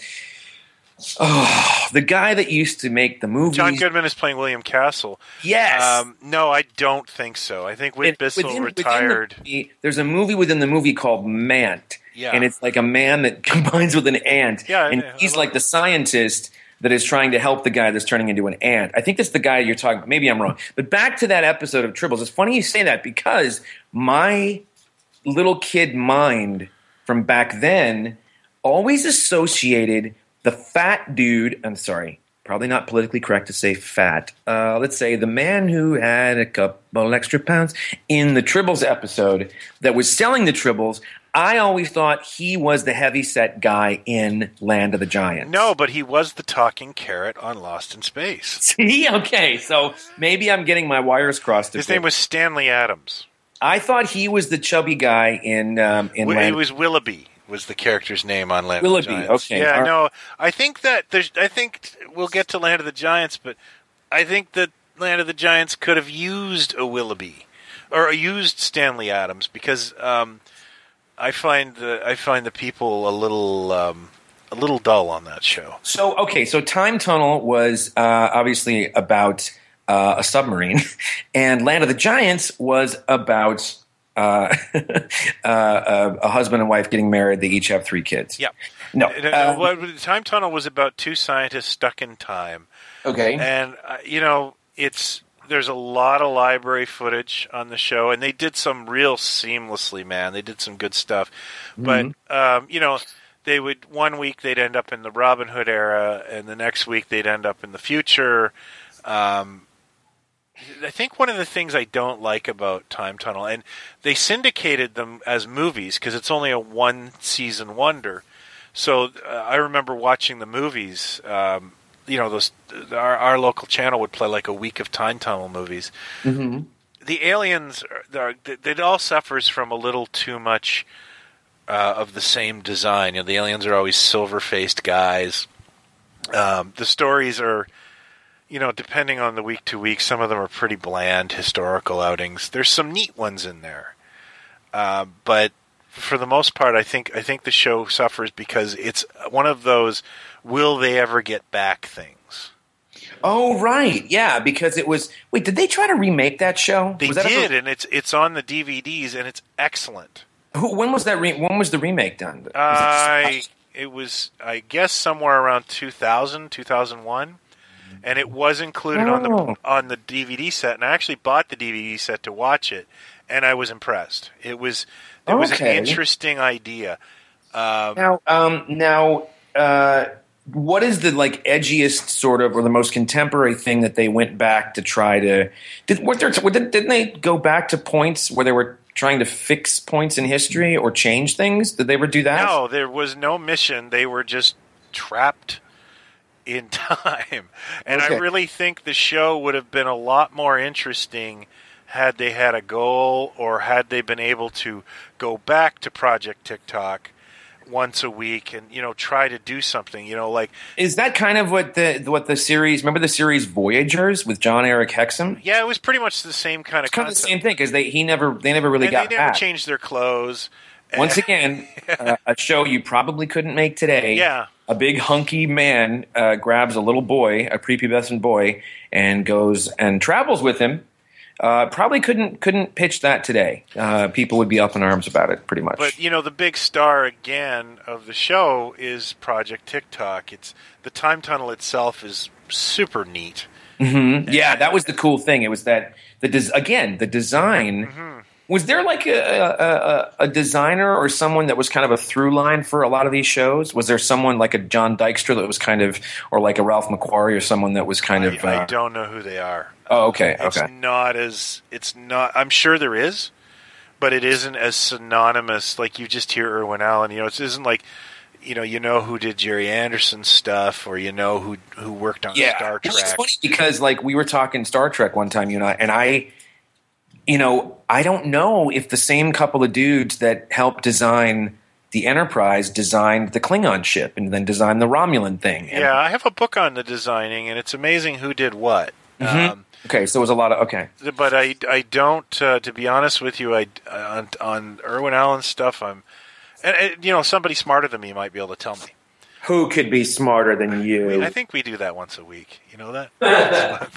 oh the guy that used to make the movies. John Goodman is playing William Castle. Yes. Um, no, I don't think so. I think Whit And Bissell within- within the retired. movie, there's a movie within the movie called Mant. Yeah. And it's like a man that combines with an ant. Yeah, And I- I he's love like the scientist that is trying to help the guy that's turning into an ant. I think that's the guy you're talking. Maybe I'm wrong. But back to that episode of Tribbles. It's funny you say that because my little kid mind from back then always associated the fat dude. I'm sorry. Probably not politically correct to say fat. Uh, let's say the man who had a couple extra pounds in the Tribbles episode that was selling the Tribbles. I always thought he was the heavyset guy in Land of the Giants. No, but he was the talking carrot on Lost in Space. See? Okay, so maybe I'm getting my wires crossed. a His bit. name was Stanley Adams. I thought he was the chubby guy in um, in Wi- Land. It was Willoughby was the character's name on Land Willoughby, of the Giants. okay. Yeah, All right. no, I think that there's. I think we'll get to Land of the Giants, but I think that Land of the Giants could have used a Willoughby or used Stanley Adams because um, I find the I find the people a little um, a little dull on that show. So okay, so Time Tunnel was uh, obviously about uh, a submarine, and Land of the Giants was about uh, uh, a husband and wife getting married. They each have three kids. Yeah. No. Uh, Uh, what, Time Tunnel was about two scientists stuck in time. okay. And uh, you know, it's there's a lot of library footage on the show, and they did some real seamlessly, man. They did some good stuff, but um, you know, they would one week they'd end up in the Robin Hood era, and the next week they'd end up in the future. Um, I think one of the things I don't like about Time Tunnel, and they syndicated them as movies because it's only a one season wonder. So uh, I remember watching the movies. Um, you know, those our, our local channel would play like a week of Time Tunnel movies. Mm-hmm. The aliens, are, it all suffers from a little too much uh, of the same design. You know, the aliens are always silver-faced guys. Um, the stories are, you know, depending on the week to week, some of them are pretty bland historical outings. There's some neat ones in there, uh, but for the most part, I think I think the show suffers because it's one of those will they ever get back things. Oh right, yeah, because it was. Wait, did they try to remake that show? They Was that did, ever- and it's it's on the D V Ds, and it's excellent. who, when was that? Re, when was the remake done? Was it I just- it was I guess somewhere around two thousand, two thousand one, and it was included on the Oh. on the D V D set. And I actually bought the D V D set to watch it, and I was impressed. It was it was Okay. an interesting idea. Um, Now, um, now, uh, what is the like edgiest sort of or the most contemporary thing that they went back to try to? Did were there, did, didn't they go back to points where there were trying to fix points in history or change things? Did they ever do that? No, there was no mission. They were just trapped in time. And Okay. I really think the show would have been a lot more interesting had they had a goal or had they been able to go back to Project TikTok once a week and, you know, try to do something, you know, like, Is that kind of what the what the series? Remember the series Voyagers with John Eric Hexum? yeah, it was pretty much the same kind of It's kind of the concept. same thing because they he never they never really And got they never back. changed their clothes. Once again, uh, a show you probably couldn't make today. Yeah. A big hunky man uh, grabs a little boy, a prepubescent boy, and goes and travels with him. Uh, probably couldn't couldn't pitch that today. Uh, people would be up in arms about it, pretty much. But, you know, the big star, again, of the show is Project TikTok. It's the time tunnel itself is super neat. Mhm. Yeah, that was the cool thing. It was that the des- again the design. Mm-hmm. Was there like a, a, a, a designer or someone that was kind of a through line for a lot of these shows? Was there someone like a John Dykstra that was kind of, or like a Ralph McQuarrie or someone that was kind I, of? I Uh, don't know who they are. oh, okay, It's okay. not as it's not. I'm sure there is, but it isn't as synonymous. Like you just hear Irwin Allen. You know, it isn't like you know you know who did Jerry Anderson stuff, or you know who who worked on Yeah, Star well, Trek. it's funny because like we were talking Star Trek one time, you and I, and I, you know, I don't know if the same couple of dudes that helped design the Enterprise designed the Klingon ship and then designed the Romulan thing. And- Yeah, I have a book on the designing, and it's amazing who did what. Mhm. Um, Okay, so it was a lot of okay. but I, I don't. Uh, to be honest with you, I on, on Irwin Allen stuff, I'm, and, and you know, somebody smarter than me might be able to tell me. Who could be smarter than you? I think we do that once a week. You know that.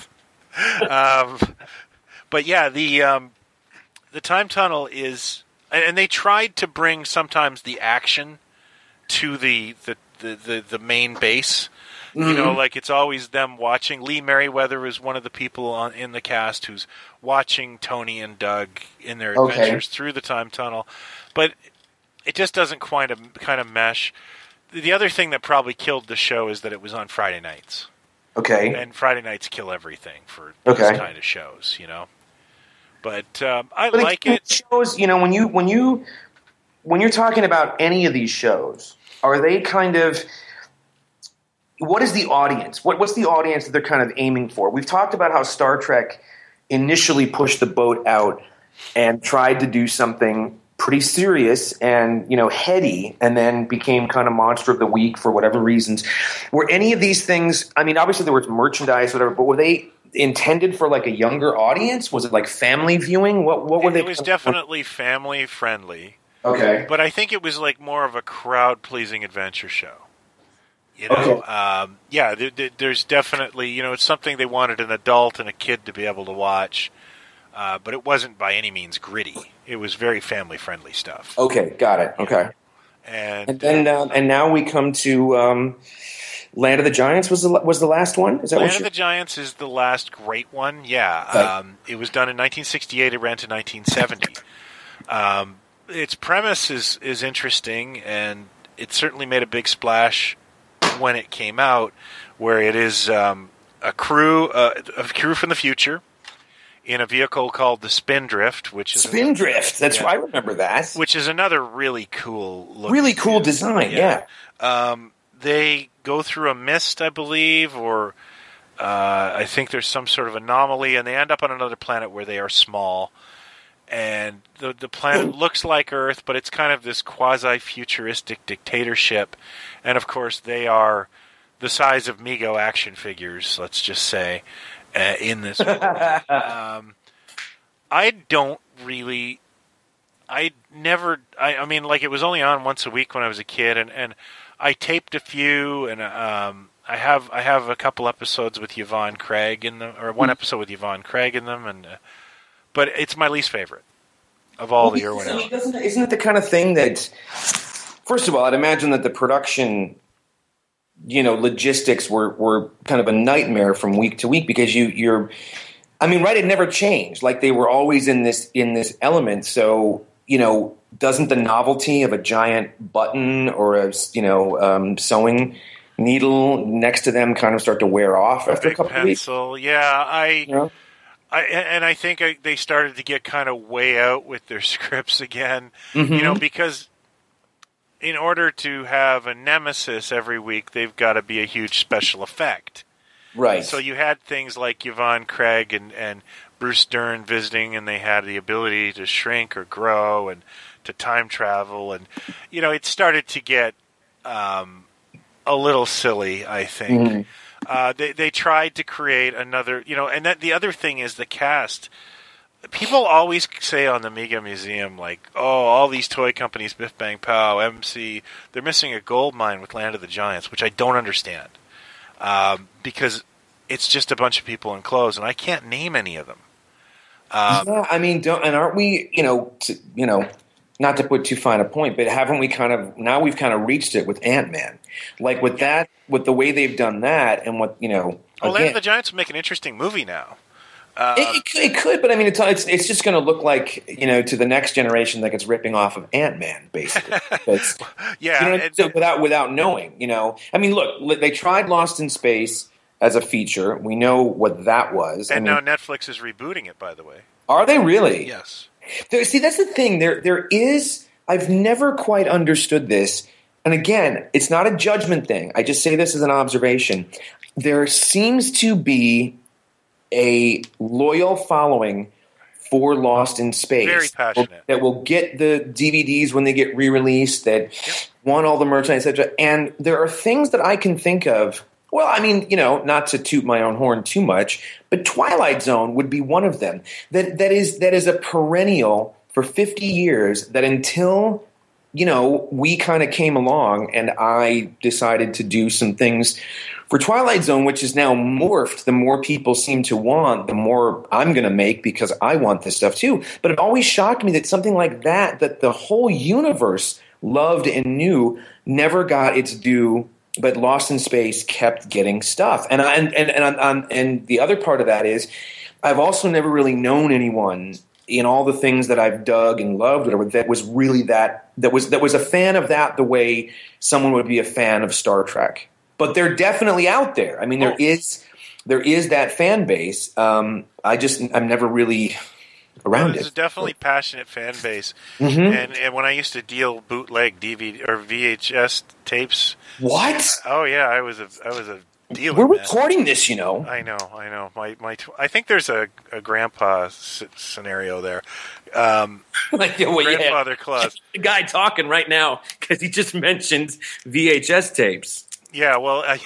um, but yeah, the um, the time tunnel is, and and they tried to bring sometimes the action to the the the, the, the main base. You know, like it's always them watching. Lee Merriweather is one of the people on in the cast who's watching Tony and Doug in their Okay. adventures through the time tunnel, but it just doesn't quite a, kind of mesh. The other thing that probably killed the show is that it was on Friday nights, Okay. and Friday nights kill everything for Okay. these kind of shows, you know. But um, I But like it it. shows, you know, when you when you when you're talking about any of these shows, are they kind of what is the audience? What what's the audience that they're kind of aiming for? We've talked about how Star Trek initially pushed the boat out and tried to do something pretty serious and, you know, heady, and then became kind of Monster of the Week for whatever reasons. Were any of these things, I mean, obviously there was merchandise, whatever, but were they intended for like a younger audience? Was it like family viewing? What what were It, they? it was definitely family friendly, Okay. but I think it was like more of a crowd pleasing adventure show. You know, Okay. um, yeah, there, there, there's definitely, you know, it's something they wanted an adult and a kid to be able to watch, uh, but it wasn't by any means gritty. It was very family-friendly stuff. Okay, got it. Okay. And, And then um, and now we come to um, Land of the Giants was the was the last one. Is that Land what of you the Giants is the last great one, yeah. Okay. Um, it was done in nineteen sixty-eight. It ran to nineteen seventy. Um, its premise is, is interesting, and it certainly made a big splash when it came out, where it is um, a crew uh, a crew from the future in a vehicle called the Spindrift, which is Spindrift? That's Yeah. I remember that. which is another really cool look. Really cool design. Yeah. Um, they go through a mist, I believe, or uh, I think there's some sort of anomaly, and they end up on another planet where they are small. And the the planet looks like Earth, but it's kind of this quasi-futuristic dictatorship. And of course, they are the size of Mego action figures, let's just say, uh, in this world. um, I don't really... I never... I, I mean, like, it was only on once a week when I was a kid, and, and I taped a few, and um, I have I have a couple episodes with Yvonne Craig in them, or one episode with Yvonne Craig in them, and... Uh, but it's my least favorite of all the Irwin I mean, Allen. doesn't it- isn't it the kind of thing that, first of all, I'd imagine that the production, you know, logistics were, were kind of a nightmare from week to week because you you're, I mean, right? It never changed. Like they were always in this in this element. So you know, doesn't the novelty of a giant button or a you know um, sewing needle next to them kind of start to wear off after a Big couple of weeks? pencil, yeah. I You know? I, and I think I, they started to get kind of way out with their scripts again, Mm-hmm. you know, because in order to have a nemesis every week, they've got to be a huge special effect. Right. So you had things like Yvonne Craig and, and Bruce Dern visiting, and they had the ability to shrink or grow and to time travel. And, you know, it started to get um, a little silly, I think. Mm-hmm. Uh, they they tried to create another, you know, and that the other thing is the cast. People always say on the Mega Museum, like, oh, all these toy companies, Biff Bang Pow, M C, they're missing a gold mine with Land of the Giants, which I don't understand. Um, because it's just a bunch of people in clothes, and I can't name any of them. Um, yeah, I mean, don't, and aren't we, you know, to, you know, not to put too fine a point, but haven't we kind of, now we've kind of reached it with Ant-Man. Like with that, with the way they've done that and what, you know. well, again, Land of the Giants would make an interesting movie now. Uh, it, it, could- it could, but I mean, it's it's, it's just going to look like, you know, to the next generation, like it's ripping off of Ant-Man, basically. It's, yeah. you know, and- so without without knowing, you know. I mean, look, they tried Lost in Space as a feature. We know what that was. and I mean, now Netflix is rebooting it, by the way. are they really? Yes. There, see, that's the thing. There, there is. I've never quite understood this. And again, it's not a judgment thing. I just say this as an observation. There seems to be a loyal following for Lost in Space. Very passionate. That will get the D V Ds when they get re-released, that want all the merchandise, et cetera. And there are things that I can think of. Well, I mean, you know, not to toot my own horn too much, but Twilight Zone would be one of them. That that is that is a perennial for fifty years, that until, you know, we kind of came along and I decided to do some things for Twilight Zone, which is now morphed. The more people seem to want, the more I'm going to make because I want this stuff too. But it always shocked me that something like that, that the whole universe loved and knew, never got its due. But Lost in Space kept getting stuff. And I, and and and, and, and the other part of that is, I've also never really known anyone in all the things that I've dug and loved, whatever, that was really that that was that was a fan of that the way someone would be a fan of Star Trek. But they're definitely out there. I mean, there Oh. is there is that fan base. Um, I just I'm never really around There's a it. definitely passionate fan base. Mhm. And, and when I used to deal bootleg D V D or V H S tapes, What? oh yeah, I was a I was a dealer. We're man. recording this, you know. I know, I know. My my. Tw- I think there's a, a grandpa s- scenario there. Um, Like the way grandfather club. the guy talking right now because he just mentioned V H S tapes. Yeah, well, I,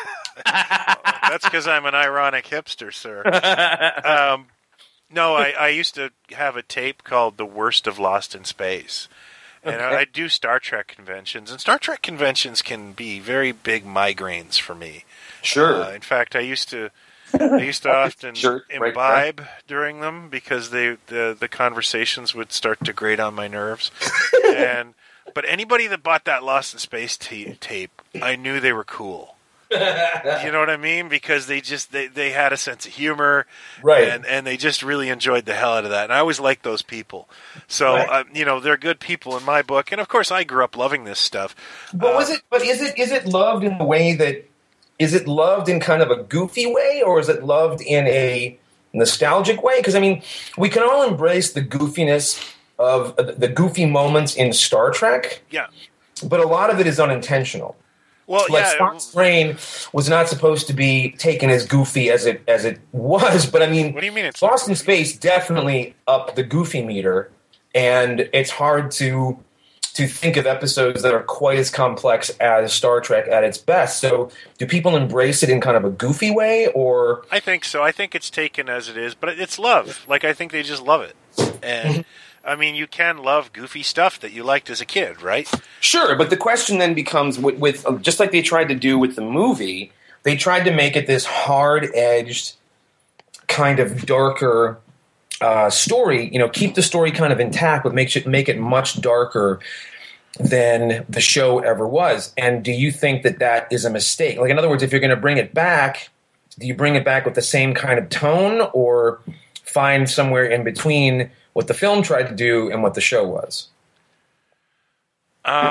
that's because I'm an ironic hipster, sir. Um, no, I, I used to have a tape called "The Worst of Lost in Space," and Okay. I, I do Star Trek conventions, and Star Trek conventions can be very big migraines for me. Sure. Uh, in fact, I used to. I used to often Shirt right imbibe during them because they the, the conversations would start to grate on my nerves. and but anybody that bought that Lost in Space ta- tape, I knew they were cool. You know what I mean? Because they just they, they had a sense of humor, Right. And and they just really enjoyed the hell out of that. And I always liked those people. So Right. uh, you know, they're good people in my book. And of course, I grew up loving this stuff. But was Uh, it? But is it? Is it loved in the way that? Is it loved in kind of a goofy way, or is it loved in a nostalgic way? Because I mean, we can all embrace the goofiness of uh, the goofy moments in Star Trek, Yeah. but a lot of it is unintentional. Well, Like yeah. Spock's brain was not supposed to be taken as goofy as it as it was, but I mean, What do you mean it's Lost in not Space definitely upped the goofy meter, and it's hard to to think of episodes that are quite as complex as Star Trek at its best. So, do people embrace it in kind of a goofy way, or I think so. I think it's taken as it is, but it's love. Like, I think they just love it. And, I mean, you can love goofy stuff that you liked as a kid, right? sure? But the question then becomes, with, with just like they tried to do with the movie, they tried to make it this hard-edged, kind of darker uh, story. You know, keep the story kind of intact, but make it make it much darker than the show ever was. And do you think that that is a mistake? Like, in other words, if you're going to bring it back, do you bring it back with the same kind of tone, or find somewhere in between what the film tried to do and what the show was? Um,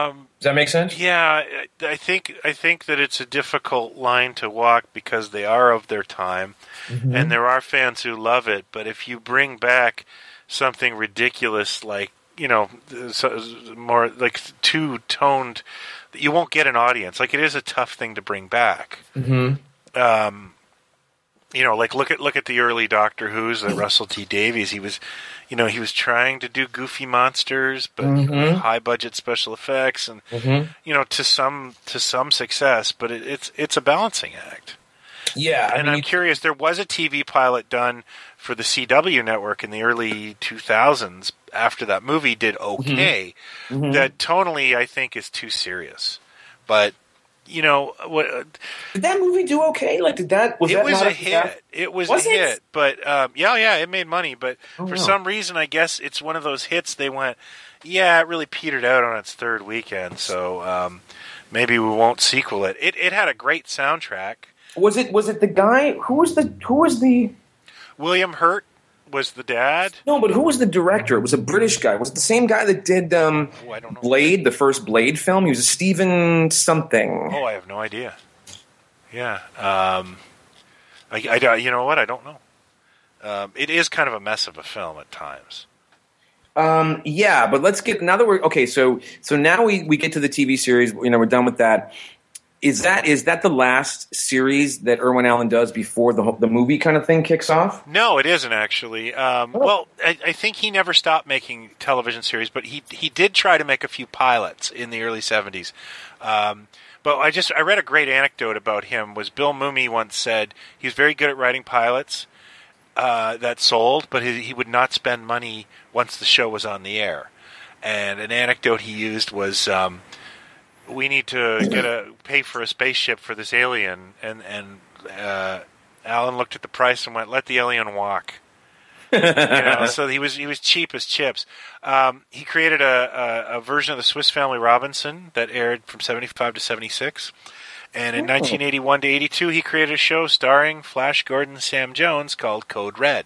Does that make sense? Yeah, I I think I think that it's a difficult line to walk because they are of their time, Mm-hmm. and there are fans who love it. But if you bring back something ridiculous like, you know, so, more like two toned, you won't get an audience. Like, it is a tough thing to bring back. Mm-hmm. Um, you know, like look at look at the early Doctor Who's, like Russell T Davies. He was, you know, he was trying to do goofy monsters, but Mhm. high budget special effects, and Mhm. you know, to some to some success. But it, it's it's a balancing act. Yeah, I And mean, I'm curious. There was a T V pilot done for the C W network in the early two thousands. After that movie did okay, Mhm. that tonally I think is too serious. But you know what? did that movie do okay? Like, did that was it that was not a hit. disaster? It was, Was a it? hit, but um, yeah, yeah, it made money. But Oh, for wow. some reason, I guess it's one of those hits. They went, yeah, it really petered out on its third weekend, so um, maybe we won't sequel it. It it had a great soundtrack. Was it was it the guy who was the who was the William Hurt was the dad. no, but who was the director? It was a British guy. Was it the same guy that did um, Oh, I don't know. Blade, the first Blade film? He was a Stephen something. Oh, I have no idea. Yeah, um, I, I don't- you know what? I don't know. Um, it is kind of a mess of a film at times. Um, yeah, but let's get now that we're okay. So so now we, we get to the T V series. You know, we're done with that. Is that is that the last series that Irwin Allen does before the whole- the movie kind of thing kicks off? No, it isn't actually. Um, well, I, I think he never stopped making television series, but he he did try to make a few pilots in the early seventies. Um, but I just I read a great anecdote about him. Was Bill Mumy once said he was very good at writing pilots uh, that sold, but he, he would not spend money once the show was on the air. And an anecdote he used was, um, "We need to get a pay for a spaceship for this alien," and and uh, Alan looked at the price and went, "Let the alien walk." You know, so he was he was cheap as chips. Um, he created a, a, a version of the Swiss Family Robinson that aired from seventy-five to seventy-six. And in Oh. nineteen eighty-one to eighty-two, he created a show starring Flash Gordon and Sam Jones called Code Red.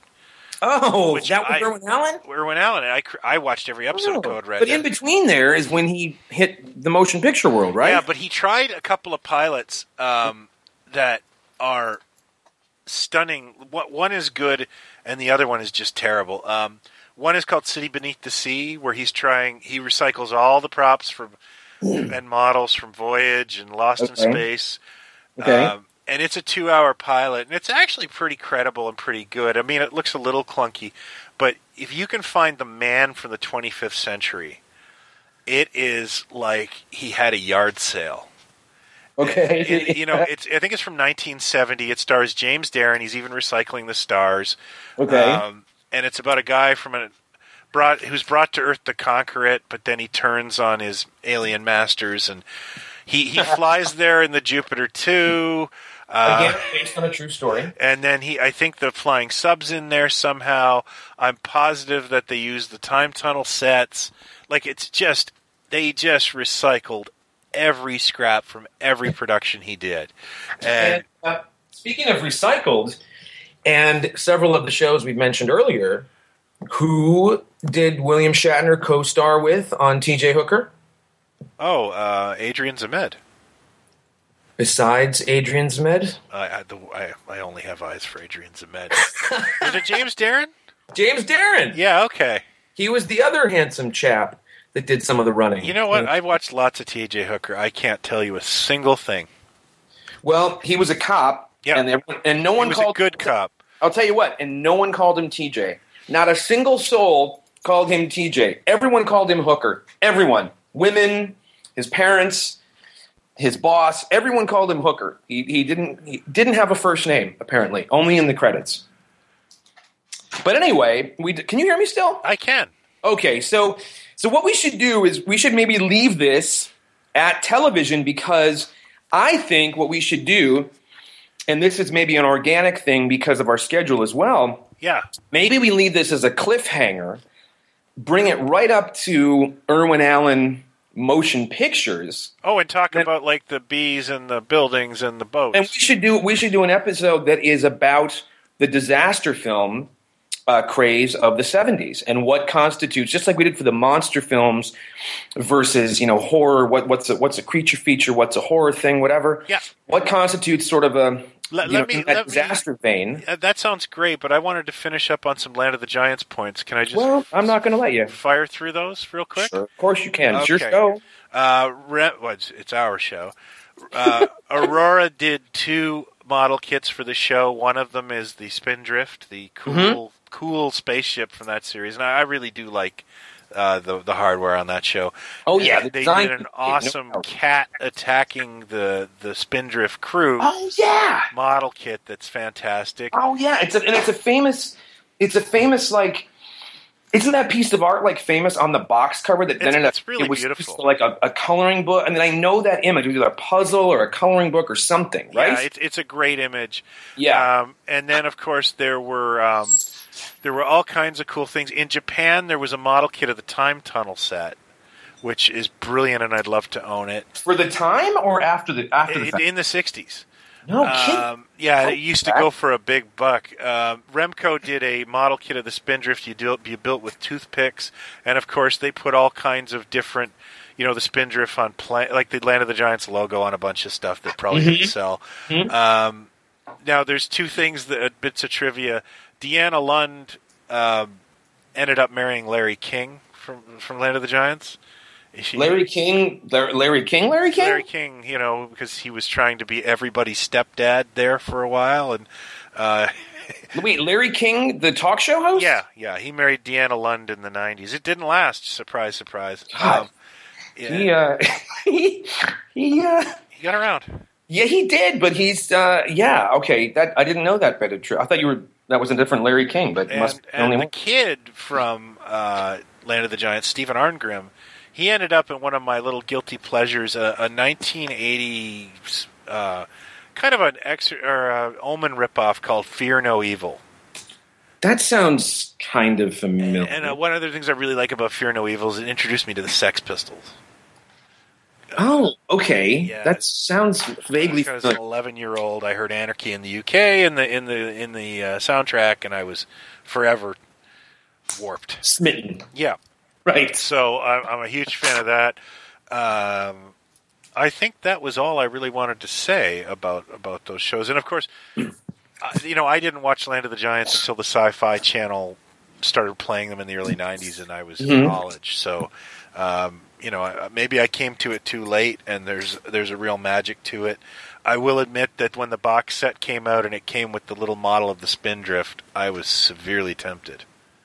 Oh, Which that was I- Irwin Allen? Irwin Allen. I, cr- I watched every episode Oh, of Code Red. but in between there is when he hit the motion picture world, right? Yeah, but he tried a couple of pilots um, that are stunning. What one is good, and the other one is just terrible. Um, one is called City Beneath the Sea, where he's trying. He recycles all the props from and models from Voyage and Lost in Okay. Space. Okay. Um, and it's a two-hour pilot, and it's actually pretty credible and pretty good. I mean, it looks a little clunky, but if you can find the man from the twenty-fifth century, it is like he had a yard sale. Okay. It- you know, it's I think it's from nineteen seventy. It stars James Darren. He's even recycling the stars. Okay. Um, and it's about a guy from a brought who's brought to Earth to conquer it, but then he turns on his alien masters, and he he flies there in the Jupiter two. Uh, Again, based on a true story. and then he, I think the flying sub's in there somehow. I'm positive that they used the time tunnel sets. Like, it's just, they just recycled every scrap from every production he did. And And uh, speaking of recycled, and several of the shows we've mentioned earlier, who did William Shatner co-star with on T J Hooker? oh, uh, Adrian Zemed. Besides Adrian Zmed? I, I, the, I, I only have eyes for Adrian Zemed. Is it James Darren? James Darren! Yeah, okay. He was the other handsome chap that did some of the running. You know what? I've watched lots of T J Hooker. I can't tell you a single thing. Well, he was a cop, Yeah. and, everyone, and no He one was called a good cop. I'll tell you what, and no one called him T J. Not a single soul called him T J. Everyone called him Hooker. Everyone. Women, his parents, his boss, everyone called him Hooker. He, he didn't he didn't have a first name, apparently, only in the credits. But anyway, we d- can you hear me still? I can. Okay, so so what we should do is we should maybe leave this at television, because I think what we should do, and this is maybe an organic thing because of our schedule as well, Yeah. maybe we leave this as a cliffhanger, bring it right up to Irwin Allen Motion Pictures, Oh, and talk Then- about, like, the bees and the buildings and the boats. and we should do we should do an episode that is about the disaster film uh, craze of the seventies and what constitutes, just like we did for the monster films versus, you know, horror. What, what's a, what's a creature feature? What's a horror thing? Whatever. Yeah. What constitutes sort of a Let, you let know, me, in that let disaster me, vein? uh, That sounds great, but I wanted to finish up on some Land of the Giants points. Can I just? Well, I'm not going to let you fire through those real quick. Sure, of course you can. It's your Okay. show. Uh, Re- well, it's, it's our show. Uh, Aurora did two model kits for the show. One of them is the Spindrift, the cool, Mm-hmm. cool spaceship from that series, and I, I really do like uh, the the hardware on that show. Oh, yeah, the they design- did an awesome no. cat attacking the the Spindrift crew Oh yeah. model kit. That's fantastic. Oh yeah. It's a, and it's a famous. It's a famous like. Isn't that piece of art like famous on the box cover that then It's- ended up, it's really it was beautiful. just like a, a coloring book? I mean, I know that image. It was either a puzzle or a coloring book or something, right? Yeah, it's it's a great image. Yeah. Um, and then of course there were um, there were all kinds of cool things in Japan. There was a model kit of the Time Tunnel set, which is brilliant, and I'd love to own it. For the time or after the after the In, fact? in the sixties. No kidding. Um, yeah, Oh, it used to that- go for a big buck. Um Remco did a model kit of the Spindrift you, do, you built with toothpicks, and of course they put all kinds of different, you know, the Spindrift on pla- like the Land of the Giants logo on a bunch of stuff that probably didn't sell. Um, now there's two things that uh, bits of trivia. Deanna Lund um, ended up marrying Larry King from from Land of the Giants. She- Larry King, Larry, Larry King, Larry King. Larry King, you know, because he was trying to be everybody's stepdad there for a while, and uh, Wait, Larry King, the talk show host? yeah, yeah, he married Deanna Lund in the nineties. It didn't last. Surprise, surprise. God. Um, yeah, He, uh, he, he, uh, he got around. yeah, he did, but he's, uh, yeah, okay. That I didn't know that bit of true. I thought you were that was a different Larry King, but it And, must be the and only the one. kid from uh, Land of the Giants, Stephen Arngrim, he ended up in one of my little guilty pleasures, a, a nineteen eighty uh, kind of an ex or a Omen ripoff called Fear No Evil. That sounds kind of familiar. And uh, one of the things I really like about Fear No Evil is it introduced me to the Sex Pistols. oh, okay. Yeah. That sounds vaguely As an familiar. eleven-year-old, I heard Anarchy in the U K in the in the in the uh, soundtrack, and I was forever warped. Smitten. Yeah, Right. so I'm, I'm a huge fan of that. Um, I think that was all I really wanted to say about about those shows, and of course, uh, you know, I didn't watch Land of the Giants until the Sci-Fi Channel started playing them in the early nineties, and I was in Mhm. college. So, um, you know, I- maybe I came to it too late, and there's there's a real magic to it. I will admit that when the box set came out and it came with the little model of the Spindrift, I was severely tempted.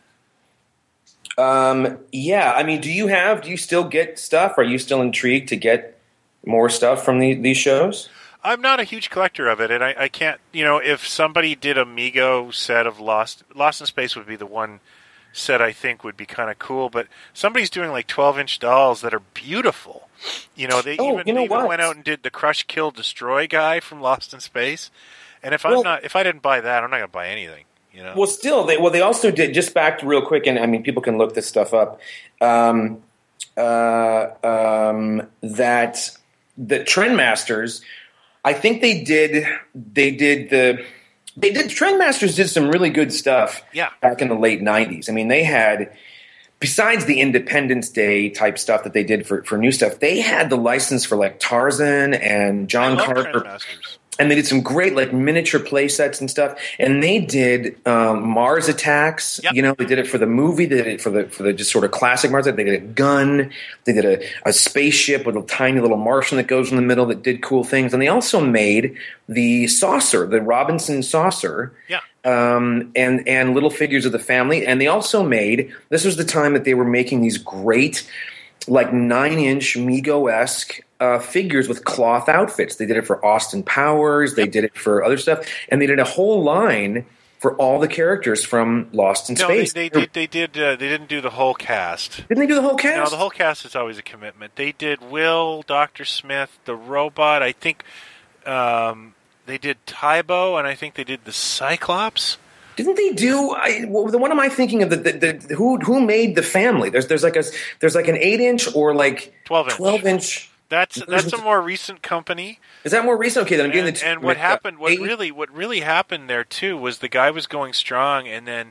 Um, yeah, I mean, do you have, do you still get stuff? Are you still intrigued to get more stuff from the, these shows? I'm not a huge collector of it, and I, I can't, you know, if somebody did a Mego set of Lost Lost in Space would be the one set I think would be kind of cool, but somebody's doing like twelve-inch dolls that are beautiful. You know, they Oh, even, you know they even what? went out and did the Crush, Kill, Destroy guy from Lost in Space, and if Well- I'm not, if I didn't buy that, I'm not going to buy anything. You know, Well, still, they well they also did, just back to real quick, and I mean, people can look this stuff up. Um, uh, um, that the Trendmasters, I think they did they did the they did Trendmasters did some really good stuff. Yeah. Back in the late nineties. I mean, they had, besides the Independence Day type stuff that they did for for new stuff, they had the license for like Tarzan and I John love Carter. Trendmasters. And they did some great like miniature play sets and stuff. And they did um, Mars Attacks. Yep. You know, they did it for the movie. They did it for the for the just sort of classic Mars. They did a gun. They did a, a spaceship with a tiny little Martian that goes in the middle that did cool things. And they also made the saucer, the Robinson saucer. Yeah. Um, and and little figures of the family. And they also made, this was the time that they were making these great like nine-inch Mego-esque uh, figures with cloth outfits. They did it for Austin Powers. They did it for other stuff. And they did a whole line for all the characters from Lost in No, they, Space. they did. They did. Uh, they didn't do the whole cast. Didn't they do the whole cast? No, the whole cast is always a commitment. They did Will, Doctor Smith, the robot. I think um, they did Tybo, and I think they did the Cyclops. Didn't they do? I, well, the one am I thinking of? The, the, the who who made the family? There's there's like a there's like an eight inch or like twelve inch. twelve inch. That's that's a more recent company. Is that more recent? Okay, then I'm getting And, the. and what uh, happened? What eight- really what really happened there too was the guy was going strong, and then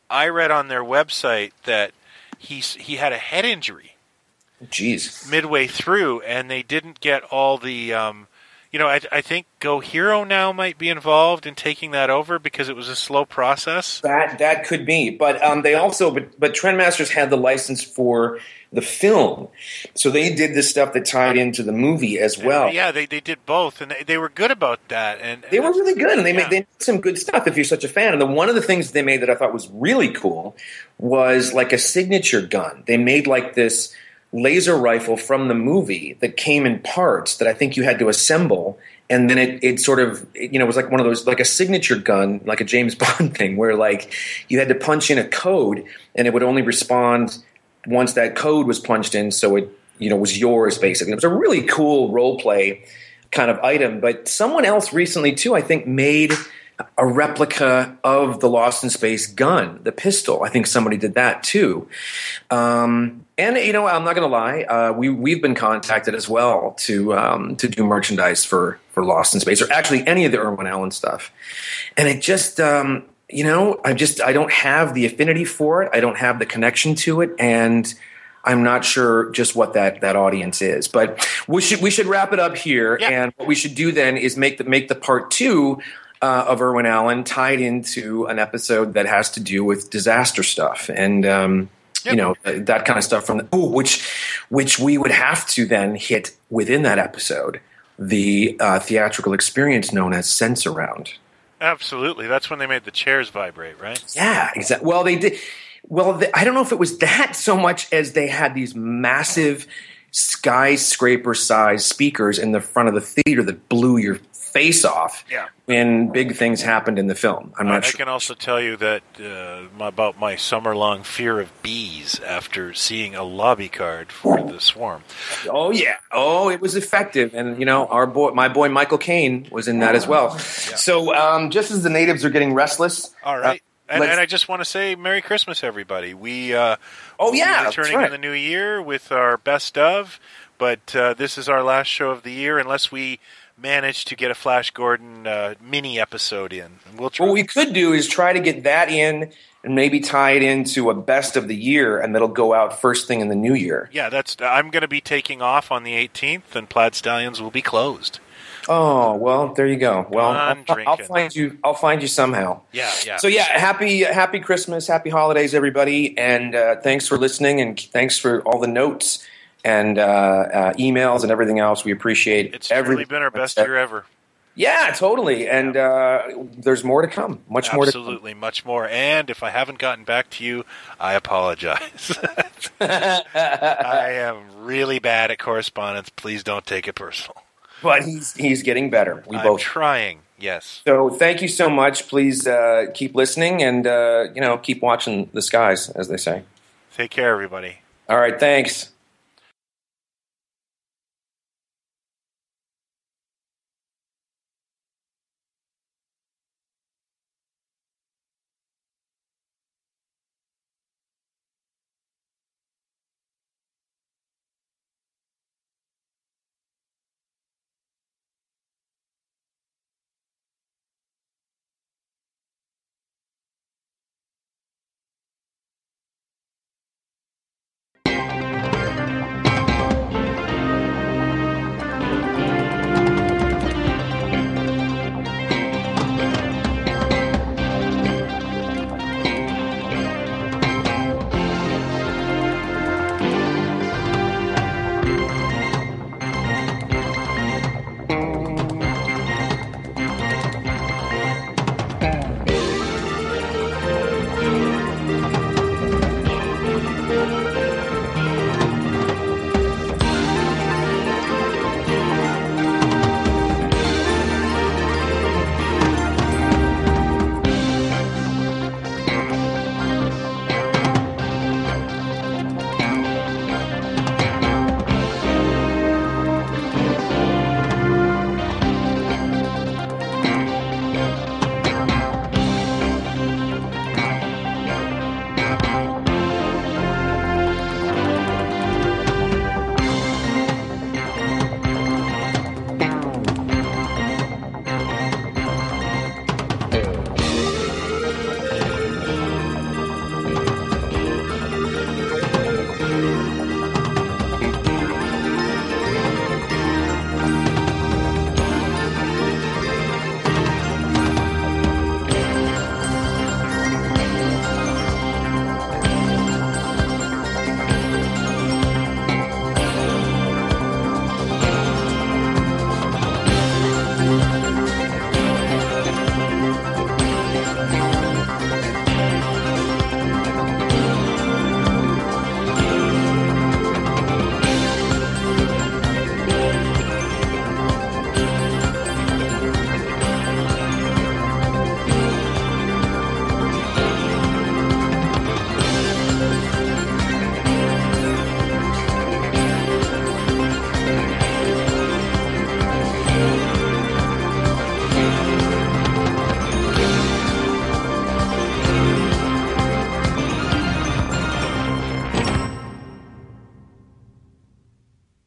I read on their website that he's he had a head injury. Jeez. Midway through, and they didn't get all the, um, you know, I, I think Go Hero now might be involved in taking that over because it was a slow process. That that could be, but um, they also, but but Trendmasters had the license for the film, so they did the stuff that tied into the movie as well. And, yeah, they, they did both, and they, they were good about that. And they were really good, and they yeah. made they made some good stuff. If you're such a fan, and the, one of the things they made that I thought was really cool was like a signature gun. They made like this laser rifle from the movie that came in parts that I think you had to assemble, and then it, it sort of, you know, it was like one of those, like a signature gun, like a James Bond thing, where like you had to punch in a code and it would only respond once that code was punched in, so it, you know, was yours basically. It was a really cool role play kind of item. But someone else recently too, I think, made a replica of the Lost in Space gun, the pistol. I think somebody did that too. Um, and you know, I'm not going to lie, uh, we we've been contacted as well to um, to do merchandise for for Lost in Space, or actually any of the Irwin Allen stuff. And it just, um, you know, I just I don't have the affinity for it. I don't have the connection to it, and I'm not sure just what that, that audience is. But we should we should wrap it up here. Yeah. And what we should do then is make the make the part two Uh, of Irwin Allen tied into an episode that has to do with disaster stuff, and um, yep. you know that kind of stuff from the, ooh, which which we would have to then hit within that episode the uh, theatrical experience known as Sense-Around. Absolutely, that's when they made the chairs vibrate, right? Yeah, exactly. Well, they did. Well, the, I don't know if it was that so much as they had these massive skyscraper-sized speakers in the front of the theater that blew your face off yeah. when big things happened in the film. I'm not I, sure. I can also tell you that uh, my, about my summer-long fear of bees after seeing a lobby card for The Swarm. Oh yeah, oh it was effective, and you know our boy, my boy Michael Caine was in that as well. Yeah. So um, just as the natives are getting restless, all right. Uh, and, and I just want to say Merry Christmas, everybody. We uh, oh yeah, we're returning right. in the new year with our best of, but uh, this is our last show of the year, unless we managed to get a Flash Gordon uh, mini episode in. And we'll try. What we could do is try to get that in and maybe tie it into a best of the year, and that'll go out first thing in the new year. Yeah, that's. I'm going to be taking off on the eighteenth, and Plaid Stallions will be closed. Oh well, there you go. Well, I'm I'll, I'll find you. I'll find you somehow. Yeah, yeah. So yeah, happy happy Christmas, happy holidays, everybody, and uh, thanks for listening, and thanks for all the notes and uh, uh, emails and everything else. We appreciate it. It's really been our best year ever. Yeah, totally. And yeah. uh, there's more to come. Much Absolutely, more to come. Absolutely, much more. And if I haven't gotten back to you, I apologize. I am really bad at correspondence. Please don't take it personal. But he's he's getting better. We I'm both trying, yes. So thank you so much. Please uh, keep listening and uh, you know keep watching the skies, as they say. Take care, everybody. All right, thanks.